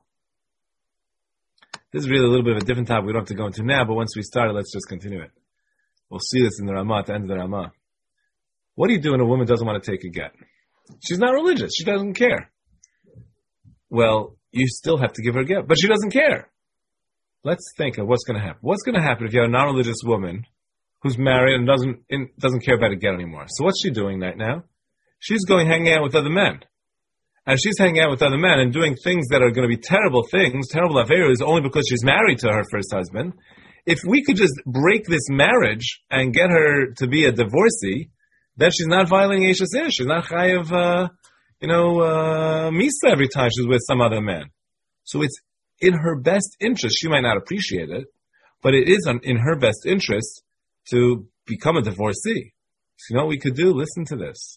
This is really a little bit of a different topic we don't have to go into now, but once we start it, let's just continue it. We'll see this in the Ramah, at the end of the Ramah. What do you do when a woman doesn't want to take a get? She's not religious. She doesn't care. Well, you still have to give her a get, but she doesn't care. Let's think of what's going to happen. What's going to happen if you have a non-religious woman who's married and doesn't care about a get anymore? So what's she doing right now? She's going hanging out with other men. And she's hanging out with other men and doing things that are going to be terrible things, terrible affairs, only because she's married to her first husband. If we could just break this marriage and get her to be a divorcee, then she's not violating Eishes Ish. She's not chayav, misa every time she's with some other man. So it's in her best interest. She might not appreciate it, but it is in her best interest to become a divorcee. So you know what we could do? Listen to this.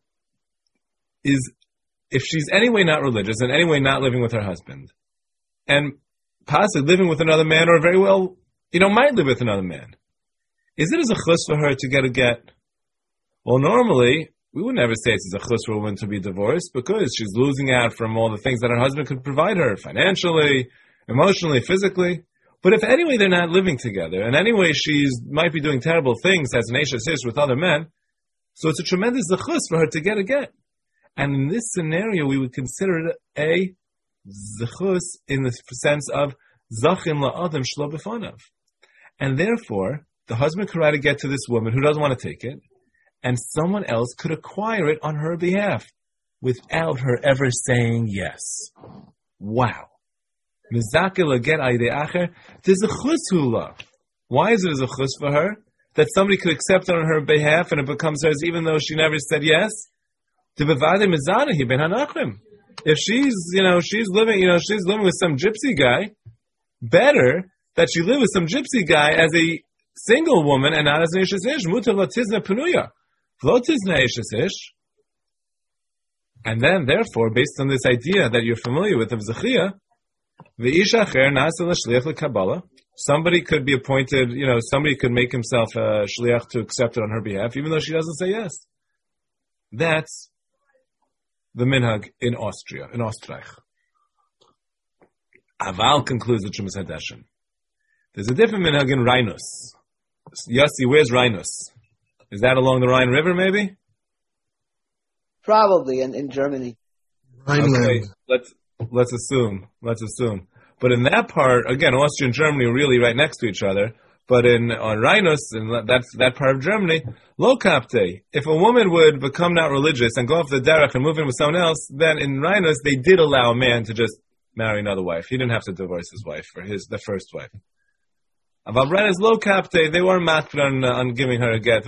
Is if she's anyway not religious and anyway not living with her husband, and possibly living with another man, or very well, might live with another man, is it as a chus for her to get a get? Well, normally, we would never say it's a chus for a woman to be divorced because she's losing out from all the things that her husband could provide her, financially, emotionally, physically. But if anyway they're not living together, and anyway might be doing terrible things as an Eishes Ish with other men, so it's a tremendous zechus for her to get a get. And in this scenario, we would consider it a zechus in the sense of zachin la'adam shlo b'fanav. And therefore, the husband could write a get to this woman who doesn't want to take it, and someone else could acquire it on her behalf without her ever saying yes. Wow. There's a chus hula. Why is it a chus for her? That somebody could accept it on her behalf and it becomes hers even though she never said yes? If she's living with some gypsy guy, better that she live with some gypsy guy as a single woman and not as an Eishes Ish. Mutar lo tizna penuya. Lo tizna Eishes Ish. And then, therefore, based on this idea that you're familiar with of Zechiyah, somebody could be appointed, somebody could make himself a shliach to accept it on her behalf, even though she doesn't say yes. That's the minhag in Austria, in Österreich. Aval concludes the Chumas Hadashim. There's a different minhag in Rhinus. Yossi, where's Rhinus? Is that along the Rhine River, maybe? Probably in Germany. Okay, let's assume. But in that part, again, Austria and Germany are really right next to each other. But on Rhinus, and that's that part of Germany, lo kapte. If a woman would become not religious and go off the derech and move in with someone else, then in Rhinus they did allow a man to just marry another wife. He didn't have to divorce his wife or the first wife. About Rhinus lo kapte, they were makpid on giving her a get.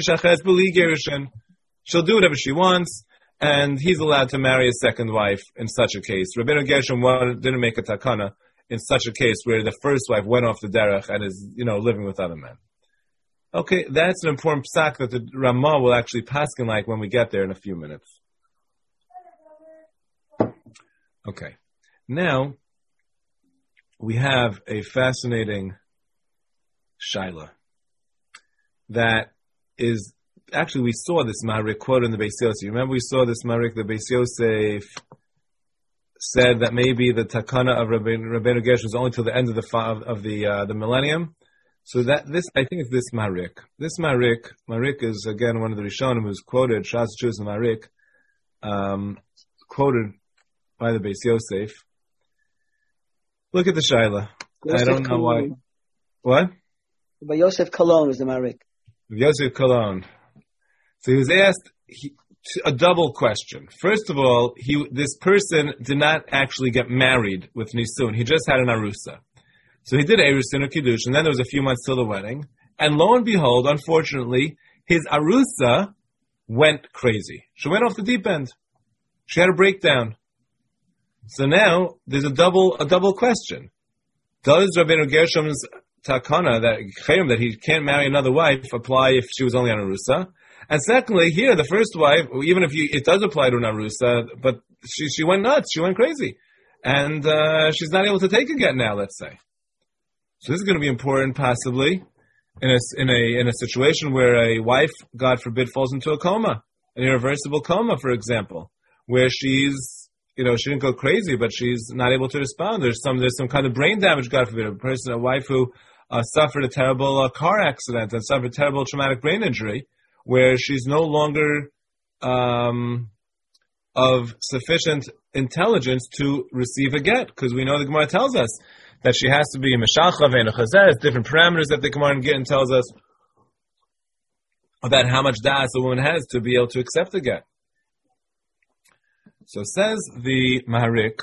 She'll do whatever she wants, and he's allowed to marry a second wife in such a case. Rabbeinu Gershom didn't make a takana in such a case where the first wife went off the derech and is, living with other men. Okay, that's an important psak that the Ramah will actually paskin like when we get there in a few minutes. Okay, now we have a fascinating shaila that is, actually we saw this Maharik quote in the Beis Yosef. Remember we saw this Maharik, the Beis Yosef said that maybe the takana of Rabbeinu Gershom was only till the end of the millennium. So that this, I think, is this Maharik. This Maharik is again one of the Rishonim who's quoted, Shas Chuz Maharik, quoted by the Beis Yosef. Look at the shaila. I don't know why. What? By Yosef Cologne is the Maharik. Yosef Cologne. So he was asked a double question. First of all, this person did not actually get married with Nisun. He just had an Arusa. So he did Erusin or Kiddush, and then there was a few months till the wedding. And lo and behold, unfortunately, his Arusa went crazy. She went off the deep end. She had a breakdown. So now, there's a double question. Does Rabbeinu Gershom's takana, that he can't marry another wife, apply if she was only on Arusa? And secondly, here, the first wife, even if it does apply to an Arusa, but she went nuts, she went crazy. And she's not able to take a get now, let's say. So this is going to be important, possibly, in a situation where a wife, God forbid, falls into a coma, an irreversible coma, for example, where she's, she didn't go crazy, but she's not able to respond. There's some kind of brain damage, God forbid, a wife who suffered a terrible car accident and suffered terrible traumatic brain injury, where she's no longer of sufficient intelligence to receive a get, because we know the Gemara tells us that she has to be a meshalcha and a chazeh. It's different parameters that the Gemara in Gittin tells us about how much da'as a woman has to be able to accept a get. So says the Maharik.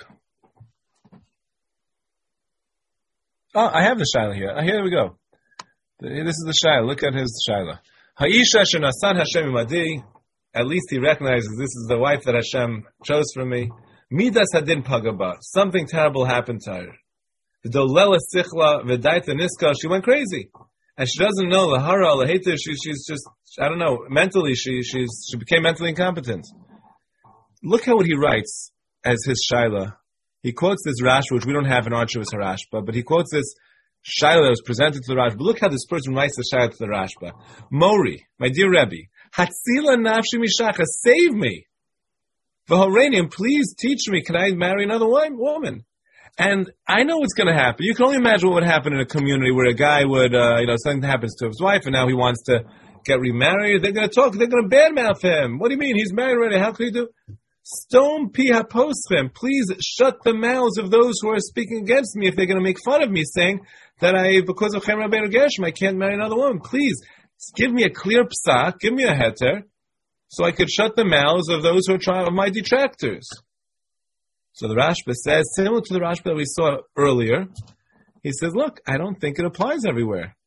Oh, I have the shaila here. Here we go. This is the shaila. Look at his shaila. Ha'isha shenasan Hashem imadi. At least he recognizes this is the wife that Hashem chose for me. Midas hadin pagaba. Something terrible happened to her. V'dolela sichla v'daita niska. She went crazy. and she doesn't know the hara laheta. She's just, I don't know, mentally she became mentally incompetent. Look at what he writes as his shaila. He quotes this Rashba, which we don't have in our Chuvas Harashba, but he quotes this shaila that was presented to the Rashba. Look how this person writes the shaila to the Rashba. Mori, my dear Rebbe, Hatzila nafshi mishacha, save me. V'horenium, please teach me, can I marry another woman? And I know what's going to happen. You can only imagine what would happen in a community where a guy would, something happens to his wife and now he wants to get remarried. They're going to talk, they're going to badmouth him. What do you mean? He's married already. How can he do? Stone pi haposchem. Please shut the mouths of those who are speaking against me if they're going to make fun of me, saying that because of Chaim Rabbeinu Gershom, I can't marry another woman. Please, give me a clear psak, give me a heter, so I could shut the mouths of those who are my detractors. So the Rashba says, similar to the Rashba that we saw earlier, he says, look, I don't think it applies everywhere.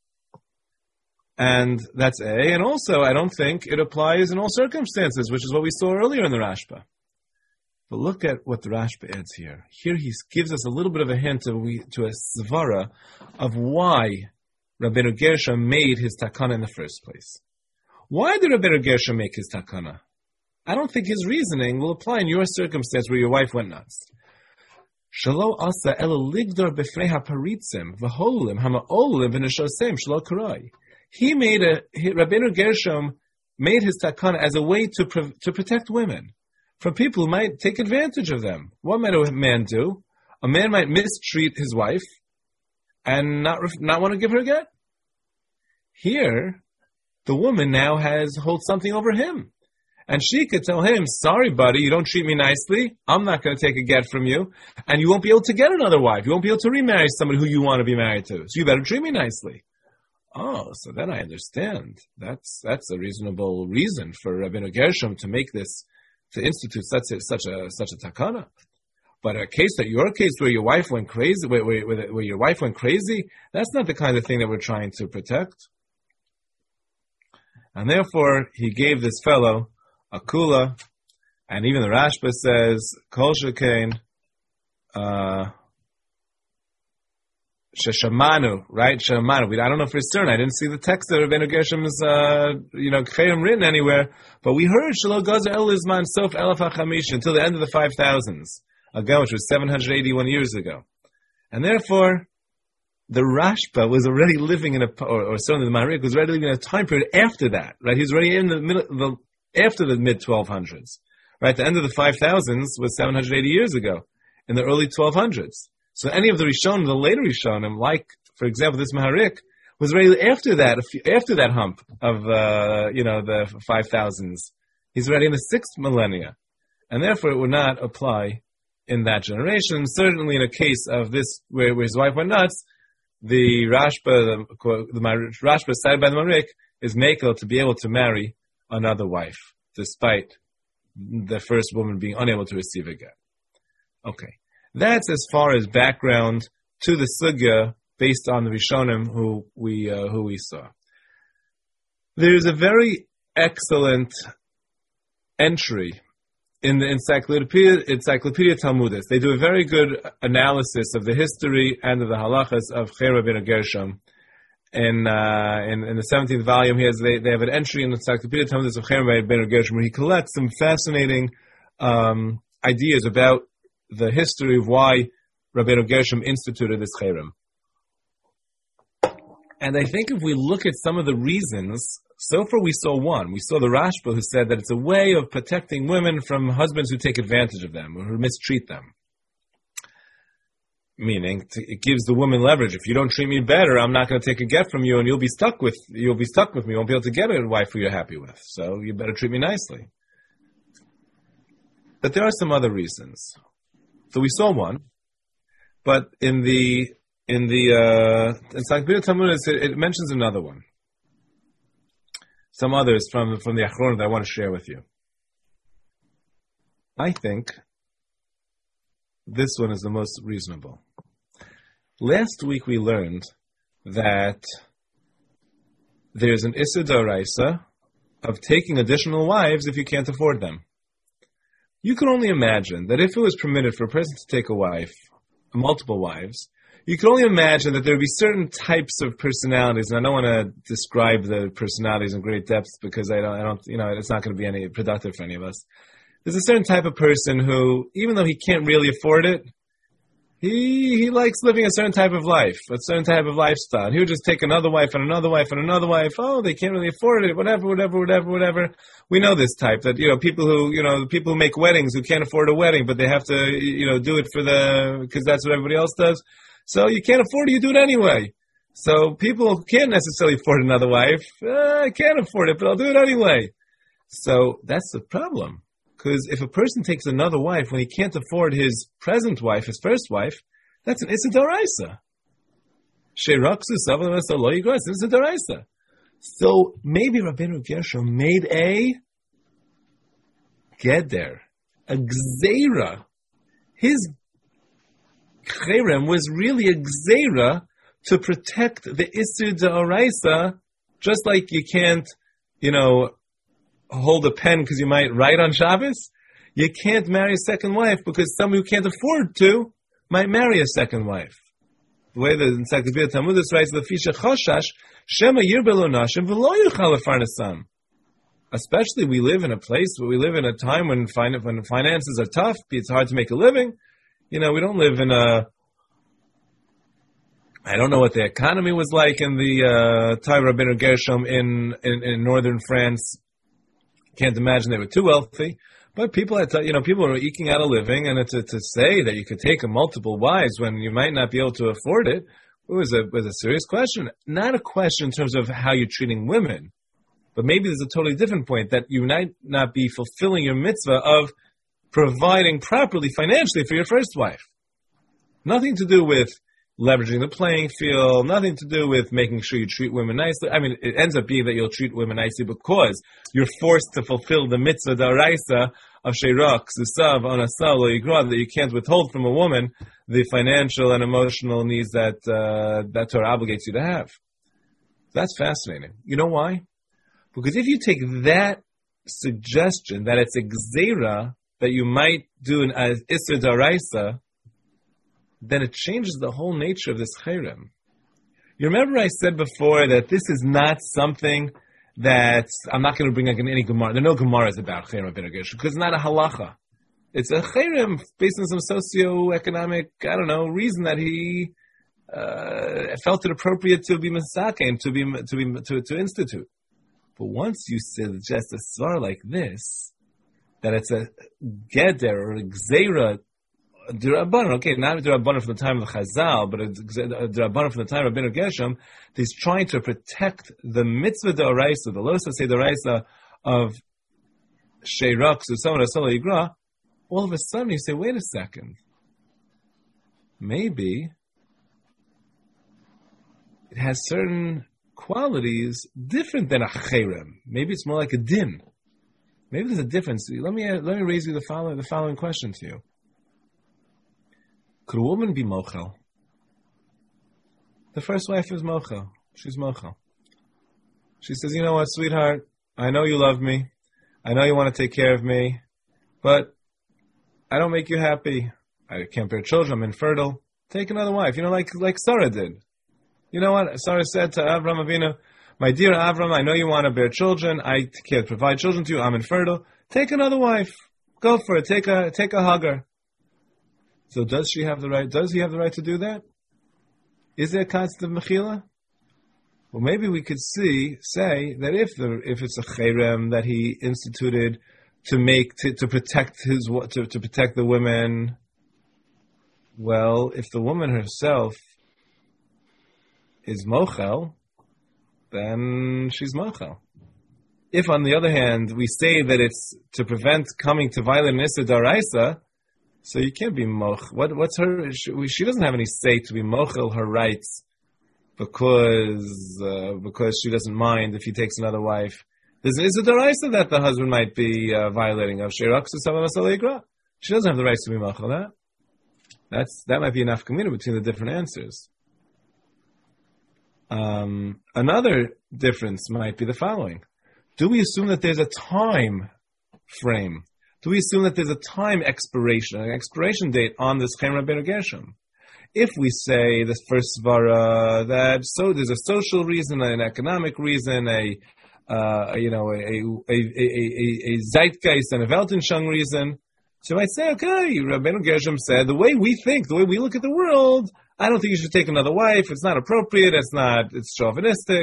And that's A. And also, I don't think it applies in all circumstances, which is what we saw earlier in the Rashba. But look at what the Rashba adds here. Here he gives us a little bit of a hint to a svara of why Rabbeinu Gershom made his takana in the first place. Why did Rabbeinu Gershom make his takana? I don't think his reasoning will apply in your circumstance where your wife went nuts. Shalo asa ela ligdor befrei haparitzim v'holim hama'olim v'neshosem shlo karai. Rabbeinu Gershom made his takana as a way to protect women from people who might take advantage of them. What might a man do? A man might mistreat his wife and not want to give her a get. Here, the woman now holds something over him. And she could tell him, sorry, buddy, you don't treat me nicely. I'm not going to take a get from you. And you won't be able to get another wife. You won't be able to remarry somebody who you want to be married to. So you better treat me nicely. Oh, so then I understand. That's a reasonable reason for Rabbeinu Gershom to make this, to institute such a takana. But a case that your case where your wife went crazy, where your wife went crazy, that's not the kind of thing that we're trying to protect. And therefore, he gave this fellow a kula, and even the Rashba says, Kol Shekain, Sheshamanu, right? Shamanu. I don't know for certain. I didn't see the text of Rabbeinu Gershom's, Chayim written anywhere, but we heard Shelo Gaza El Izman Sof Elef HaChamish until the end of the 5000s ago, which was 781 years ago. And therefore, the Rashba was already living in or certainly the Maharik was already living in a time period after that, right? He was already in the middle, after the mid-1200s, right? The end of the 5000s was 780 years ago, in the early 1200s. So any of the Rishonim, the later Rishonim, like, for example, this Maharik, was already after that hump of, the 5000s. He's already in the 6th millennia. And therefore it would not apply in that generation. Certainly in a case of this, where his wife went nuts, the Rashba, the Rashba cited by the Maharik, is makel to be able to marry another wife, despite the first woman being unable to receive a get. Okay. That's as far as background to the sugya based on the Rishonim who we saw. There's a very excellent entry in the Encyclopedia Talmudis. They do a very good analysis of the history and of the halachas of Chaim Rabbeinu Gershom. In the 17th volume, they have an entry in the Encyclopedia Talmudis of Chaim Rabbeinu Gershom where he collects some fascinating ideas about the history of why Rabbeinu Gershom instituted this Chayrim. And I think if we look at some of the reasons, so far we saw one. We saw the Rashba who said that it's a way of protecting women from husbands who take advantage of them, or who mistreat them. Meaning, it gives the woman leverage. If you don't treat me better, I'm not going to take a get from you, and you'll be stuck with me. You won't be able to get a wife who you're happy with. So you better treat me nicely. But there are some other reasons. So we saw one, but in the Encyclopedia Talmudis it mentions another one. Some others from the Achron that I want to share with you. I think this one is the most reasonable. Last week we learned that there's an Issa D'Oraisa of taking additional wives if you can't afford them. You can only imagine that if it was permitted for a person to take a wife, multiple wives, you can only imagine that there would be certain types of personalities, and I don't want to describe the personalities in great depth because I don't, it's not going to be any productive for any of us. There's a certain type of person who, even though he can't really afford it, he likes living a certain type of life, a certain type of lifestyle. He would just take another wife and another wife and another wife. Oh, they can't really afford it, whatever. We know this type that, people who make weddings who can't afford a wedding, but they have to, do it because that's what everybody else does. So you can't afford it, you do it anyway. So people who can't necessarily afford another wife, I can't afford it, but I'll do it anyway. So that's the problem. Because if a person takes another wife when he can't afford his present wife, his first wife, that's an Issa D'Oraisa. It's an Issa D'Oraisa. So maybe Rabbeinu Gershom made a Geder, a Gzeira. His Cherem was really a Gzeira to protect the Issa D'Oraisa, just like you can't, hold a pen because you might write on Shabbos. You can't marry a second wife because somebody who can't afford to might marry a second wife. The way the Encyclopedia Talmudis writes, "Lefisha choshash shema yirbelo nashim v'lo yuchal lefarnasam." Especially, we live in a time when finances are tough. It's hard to make a living. We don't live in a. I don't know what the economy was like in the time of Rabbeinu Gershom in northern France. Can't imagine they were too wealthy, but people were eking out a living, and to say that you could take multiple wives when you might not be able to afford it was a serious question. Not a question in terms of how you're treating women, but maybe there's a totally different point that you might not be fulfilling your mitzvah of providing properly financially for your first wife. Nothing to do with leveraging the playing field, nothing to do with making sure you treat women nicely. I mean, it ends up being that you'll treat women nicely because you're forced to fulfill the mitzvah d'oraisa of sheirach, susav, onasa, lo yigra, that you can't withhold from a woman the financial and emotional needs that Torah obligates you to have. That's fascinating. You know why? Because if you take that suggestion that it's a gzeira that you might do an isser d'oraisa, then it changes the whole nature of this cherem. You remember I said before that this is not something that I'm not going to bring any Gemara. There are no Gemaras about cherem Rabbeinu Gershom because it's not a halacha. It's a cherem based on some socio-economic, reason that he felt it appropriate to be masakein, to institute. But once you suggest a svar like this, that it's a geder or a gzeira, D'Rabbanan, okay, not a D'Rabbanan from the time of the Chazal, but a D'Rabbanan from the time of Rabbeinu Gershom, he's trying to protect the mitzvah d'oraisa, the losa say d'oraisa of sheirach, susam, asala yigra. All of a sudden you say, wait a second, maybe it has certain qualities different than a cherem. Maybe it's more like a din. Maybe there's a difference. Let me raise you the following question to you. Could a woman be mochel? The first wife is mochel. She's mochel. She says, you know what, sweetheart, I know you love me. I know you want to take care of me. But I don't make you happy. I can't bear children. I'm infertile. Take another wife. Like Sarah did. You know what? Sarah said to Avram Avinu, my dear Avram, I know you want to bear children. I can't provide children to you. I'm infertile. Take another wife. Go for it. Take a Hagar. So does she have the right? Does he have the right to do that? Is there a concept of mechila? Well, maybe we could say that if it's a cherem that he instituted to protect to protect the women. Well, if the woman herself is mochel, then she's mochel. If, on the other hand, we say that it's to prevent coming to violate an issa d'oraisa, so you can't be moch. What's her? She doesn't have any say to be mochel her rights because she doesn't mind if he takes another wife. There's an issa d'oraisa that the husband might be violating of sheirach susam asala yigra. She doesn't have the rights to be mochel that. That might be enough community between the different answers. Another difference might be the following. Do we assume that there's a time frame? Do we assume that there's a time expiration, an expiration date on this Cherem Rabbeinu Gershom? if we say this first svara that so there's a social reason, an economic reason, a zeitgeist and a Weltanschauung reason, so I say, okay, Rabbeinu Gershom said the way we think, the way we look at the world, I don't think you should take another wife. It's not appropriate. It's chauvinistic.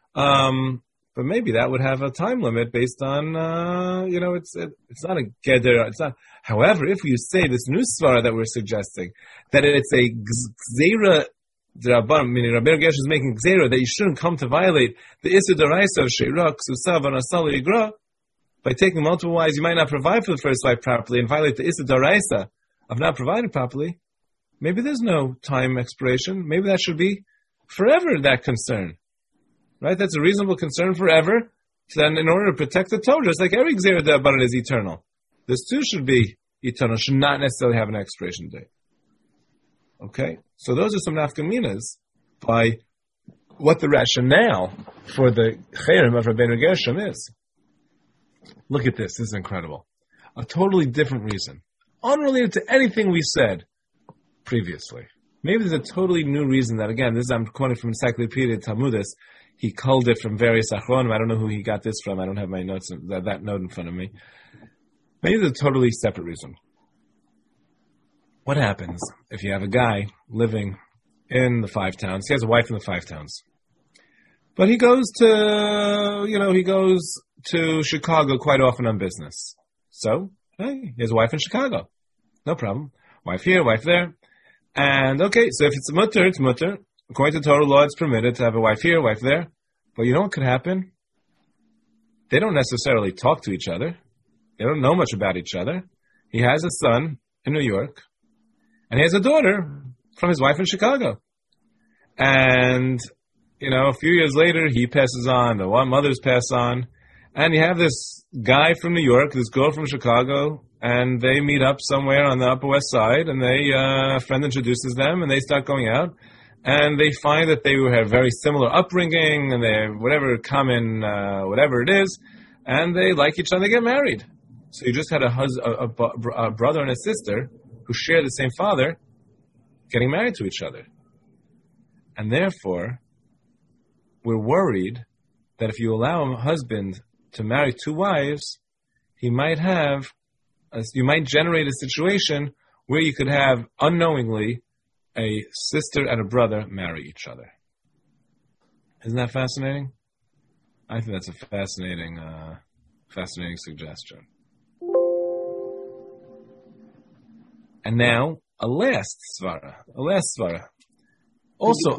But maybe that would have a time limit based on, it's not a geder. It's not. However, if you say this new svara that we're suggesting, that it's a gzeira, meaning Rabbeinu Gershom is making gzeira that you shouldn't come to violate the Isur D'Oraisa of Sheirah, Ksusav, and Asal Yigra, by taking multiple wives, you might not provide for the first wife properly and violate the Isur D'Oraisa of not providing properly. Maybe there's no time expiration. Maybe that should be forever, that concern. Right? That's a reasonable concern forever. Then in order to protect the Torah, just like every Gzera D'Abanan is eternal. This too should be eternal, should not necessarily have an expiration date. Okay? So those are some nafkaminas by what the rationale for the Cherem of Rabbeinu Gershom is. Look at this. This is incredible. A totally different reason. Unrelated to anything we said previously. Maybe there's a totally new reason that, again, this I'm quoting from Encyclopedia Talmudis. He culled it from various achronim. I don't know who he got this from. I don't have my notes, that note in front of me. Maybe there's a totally separate reason. What happens if you have a guy living in the five towns? He has a wife in the five towns. But he goes to Chicago quite often on business. So, hey, he has a wife in Chicago. No problem. Wife here, wife there. And okay, so if it's mutter, it's mutter. According to Torah law, it's permitted to have a wife here, a wife there. But you know what could happen? They don't necessarily talk to each other. They don't know much about each other. He has a son in New York, and he has a daughter from his wife in Chicago. And, a few years later, he passes on, the one mothers pass on, and you have this guy from New York, this girl from Chicago, and they meet up somewhere on the Upper West Side, and a friend introduces them, and they start going out. And they find that they have very similar upbringing, and they have whatever common, whatever it is, and they like each other, they get married. So you just had a brother and a sister who share the same father getting married to each other. And therefore, we're worried that if you allow a husband to marry two wives, you might generate a situation where you could have unknowingly a sister and a brother marry each other. Isn't that fascinating? I think that's a fascinating suggestion. And now, a last svara. Also,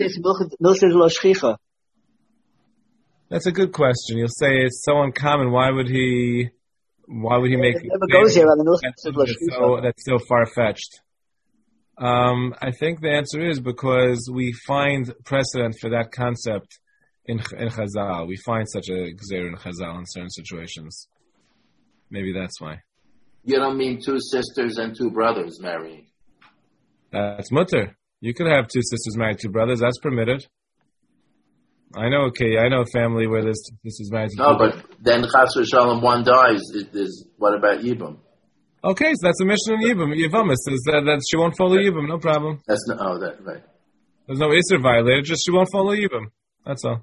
that's a good question. You'll say it's so uncommon. Why would he make it? Never goes here on the that's so far-fetched. I think the answer is because we find precedent for that concept in Chazal. We find such a gzeir in Chazal in certain situations. Maybe that's why. You don't mean two sisters and two brothers marrying? That's mutter. You could have two sisters married, two brothers. That's permitted. I know a family where there's two sisters married. No, but then Chas v'Shalom, one dies. What about Yibam? Okay, so that's a mission in Yibam. Yivama says that she won't follow Yibam, no problem. That's right. There's no Isser violated, just she won't follow Yibam. That's all.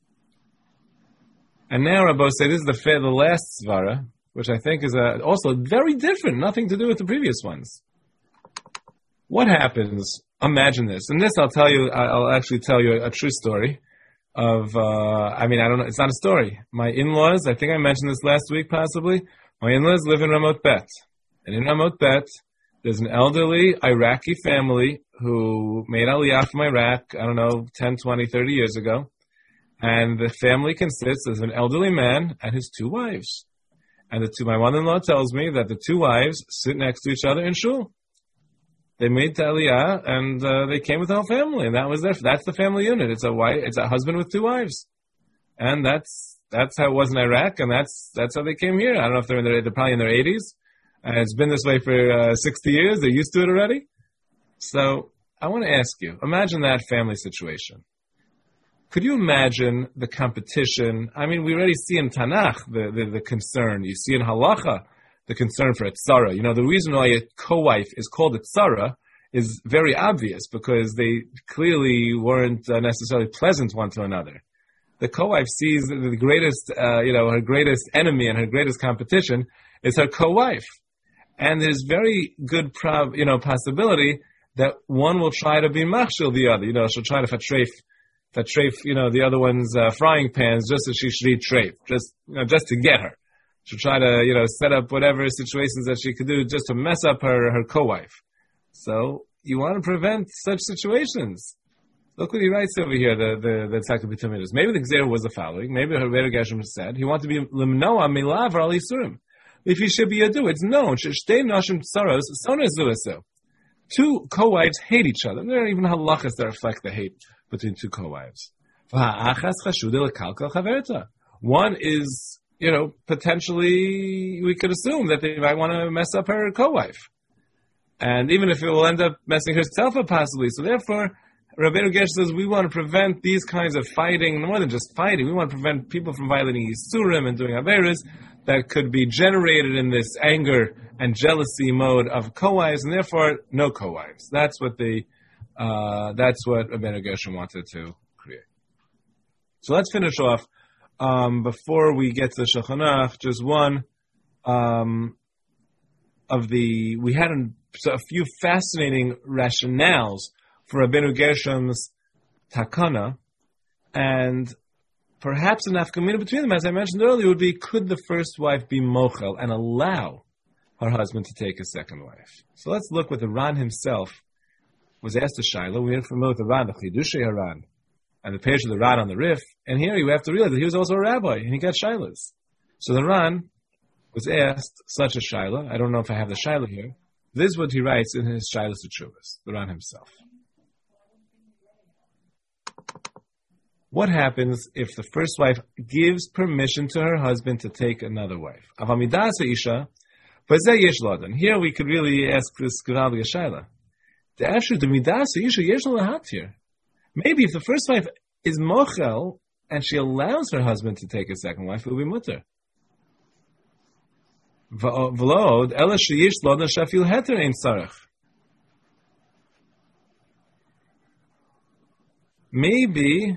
And now Rabbi say this is the last svara, which I think is also very different, nothing to do with the previous ones. What happens? Imagine this. And this I'll actually tell you a true story of, I don't know, it's not a story. My in-laws, I think I mentioned this last week possibly, my in-laws live in Ramot Bet. And in Ramot Bet, there's an elderly Iraqi family who made Aliyah from Iraq, 10, 20, 30 years ago. And the family consists of an elderly man and his two wives. And my mother-in-law tells me that the two wives sit next to each other in shul. They made the Aliyah, and they came with the whole family, and that's the family unit. It's a husband with two wives. And that's how it was in Iraq, and that's how they came here. I don't know if they're probably in their 80s. And it's been this way for 60 years. They're used to it already. So I want to ask you, imagine that family situation. Could you imagine the competition? We already see in Tanakh the concern. You see in Halacha the concern for a tzara. The reason why a co-wife is called a tzara is very obvious because they clearly weren't necessarily pleasant one to another. The co-wife sees the greatest, her greatest enemy and her greatest competition is her co-wife. And there's very good possibility that one will try to be machshil the other. She'll try to fatreif, the other one's frying pans just as she should eat treif, just to get her. She'll try to, set up whatever situations that she could do just to mess up her co-wife. So you want to prevent such situations. Look what he writes over here, the Tzaka B'Tamidus. Maybe the Gzera was the following. Maybe Rabbeinu Gershom said he wanted to be limnoa milav al isurim. If he should be yadu, it's known. Shtei nashim tsaros sonah zuaso. Two co-wives hate each other. There are even halachas that reflect the hate between two co-wives. One is, potentially we could assume that they might want to mess up her co-wife. And even if it will end up messing herself up possibly. So therefore, Rabbeinu Gershom says we want to prevent these kinds of fighting, more than just fighting. We want to prevent people from violating Yisurim and doing Averas that could be generated in this anger and jealousy mode of co-wives, and therefore no co-wives. That's what Rabbeinu Gershom wanted to create. So let's finish off. Before we get to Shulchan Aruch, just one we had a few fascinating rationales for Rabbeinu Gershom's takana, and perhaps an nafkamina between them, as I mentioned earlier, would be, could the first wife be mochel and allow her husband to take a second wife? So let's look what the Ran himself was asked to Shaila. We are familiar with the Ran, the Chidushei Haran, and the page of the Ran on the Rif, and here you have to realize that he was also a rabbi, and he got Shailas. So the Ran was asked such a Shaila. I don't know if I have the Shaila here. This is what he writes in his Shailas Teshuvos, the Ran himself. What happens if the first wife gives permission to her husband to take another wife? Here we could really ask this Geralia Shaila. Maybe if the first wife is mochel and she allows her husband to take a second wife, it will be mutter. Maybe,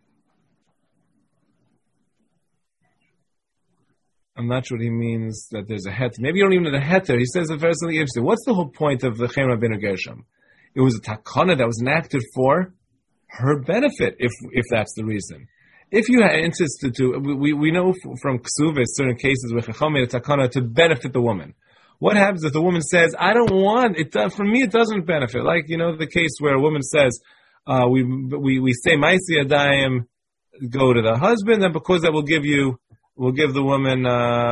I'm not sure what he means that there's a heter. Maybe you don't even know the heter. He says something interesting. What's the whole point of the Chaim Rabbeinu Gershom? It was a takana that was enacted for her benefit, if that's the reason. If you had insisted to, we know from Ksuva, certain cases where Chacham made a takana to benefit the woman. What happens if the woman says, I don't want it, for me it doesn't benefit? Like, the case where a woman says, we say Maisi Adayim, go to the husband, and because that we'll give the woman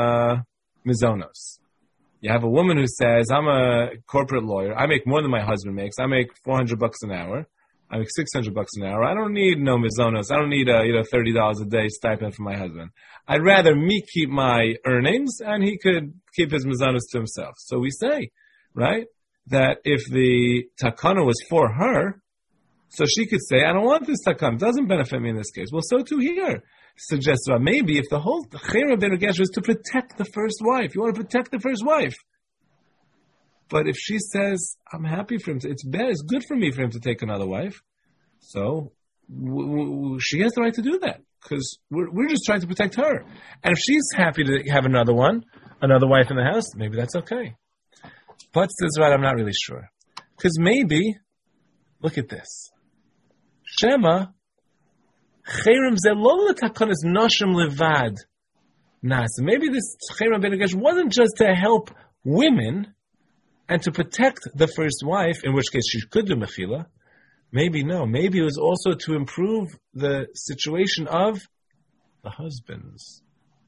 mizonos. You have a woman who says, I'm a corporate lawyer, I make more than my husband makes, I make $400 an hour, I make $600 an hour, I don't need no mizonos, I don't need $30 a day stipend for my husband. I'd rather me keep my earnings, and he could keep his mizonos to himself. So we say, right, that if the takana was for her, so she could say, I don't want this takana, it doesn't benefit me in this case. Well, so too here. Suggests maybe if the whole Chaim Rabbeinu Gershom is to protect the first wife, you want to protect the first wife. But if she says, I'm happy for him, it's good for me for him to take another wife, so she has the right to do that, because we're just trying to protect her. And if she's happy to have another wife in the house, maybe that's okay. But says, right, I'm not really sure. Because maybe, look at this. Shema, Cherem zelol l'takanas noshim levad. So maybe this Chaim Rabbeinu Gershom wasn't just to help women and to protect the first wife, in which case she could do mechila. Maybe no. Maybe it was also to improve the situation of the husbands.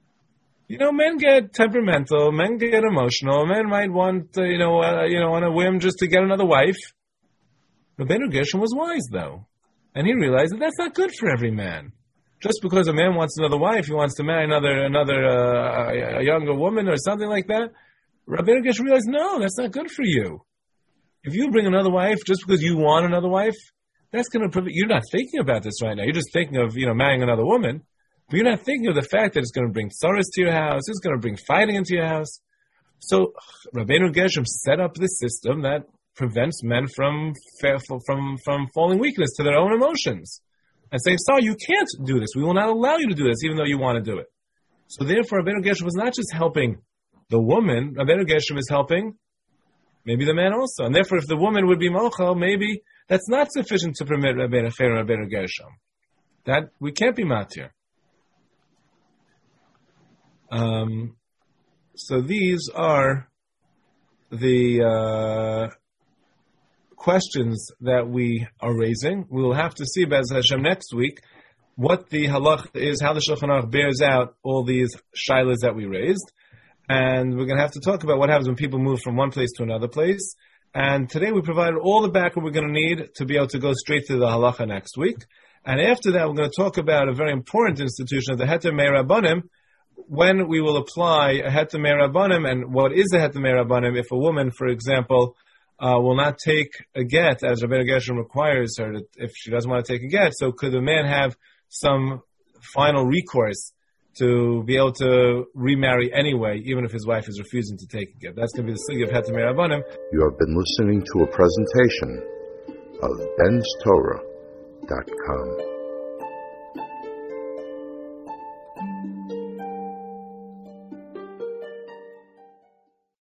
Men get temperamental, men get emotional, men might want, on a whim just to get another wife. Rabbeinu Gershom was wise, though. And he realized that that's not good for every man. Just because a man wants another wife, he wants to marry a younger woman or something like that, Rabbeinu Gershom realized, no, that's not good for you. If you bring another wife just because you want another wife, that's going to prevent. You're not thinking about this right now. You're just thinking of marrying another woman, but you're not thinking of the fact that it's going to bring tsaros to your house. It's going to bring fighting into your house. So Rabbeinu Gershom set up this system that prevents men from falling weakness to their own emotions and saying, "Sorry, you can't do this. We will not allow you to do this, even though you want to do it." So therefore, Rabbeinu Gershom was not just helping the woman. Rabbeinu Gershom is helping maybe the man also. And therefore, if the woman would be mochel, maybe that's not sufficient to permit Rabbeinu Cher and Rabbeinu Gershom. That we can't be matir. So these are the questions that we are raising. We will have to see, Be'ez Hashem, next week what the halach is, how the Shulchan Aruch bears out all these shilas that we raised. And we're going to have to talk about what happens when people move from one place to another place. And today we provided all the background we're going to need to be able to go straight to the halacha next week. And after that, we're going to talk about a very important institution of the Heter Mei Rabbanim, when we will apply a Heter Mei Rabbanim, and what is a Heter Mei Rabbanim if a woman, for example, will not take a get, as Rabbeinu Gershom requires her to, if she doesn't want to take a get. So could the man have some final recourse to be able to remarry anyway, even if his wife is refusing to take a get? That's going to be the sugya of Heter Mei Rabbanim. You have been listening to a presentation of benstorah.com.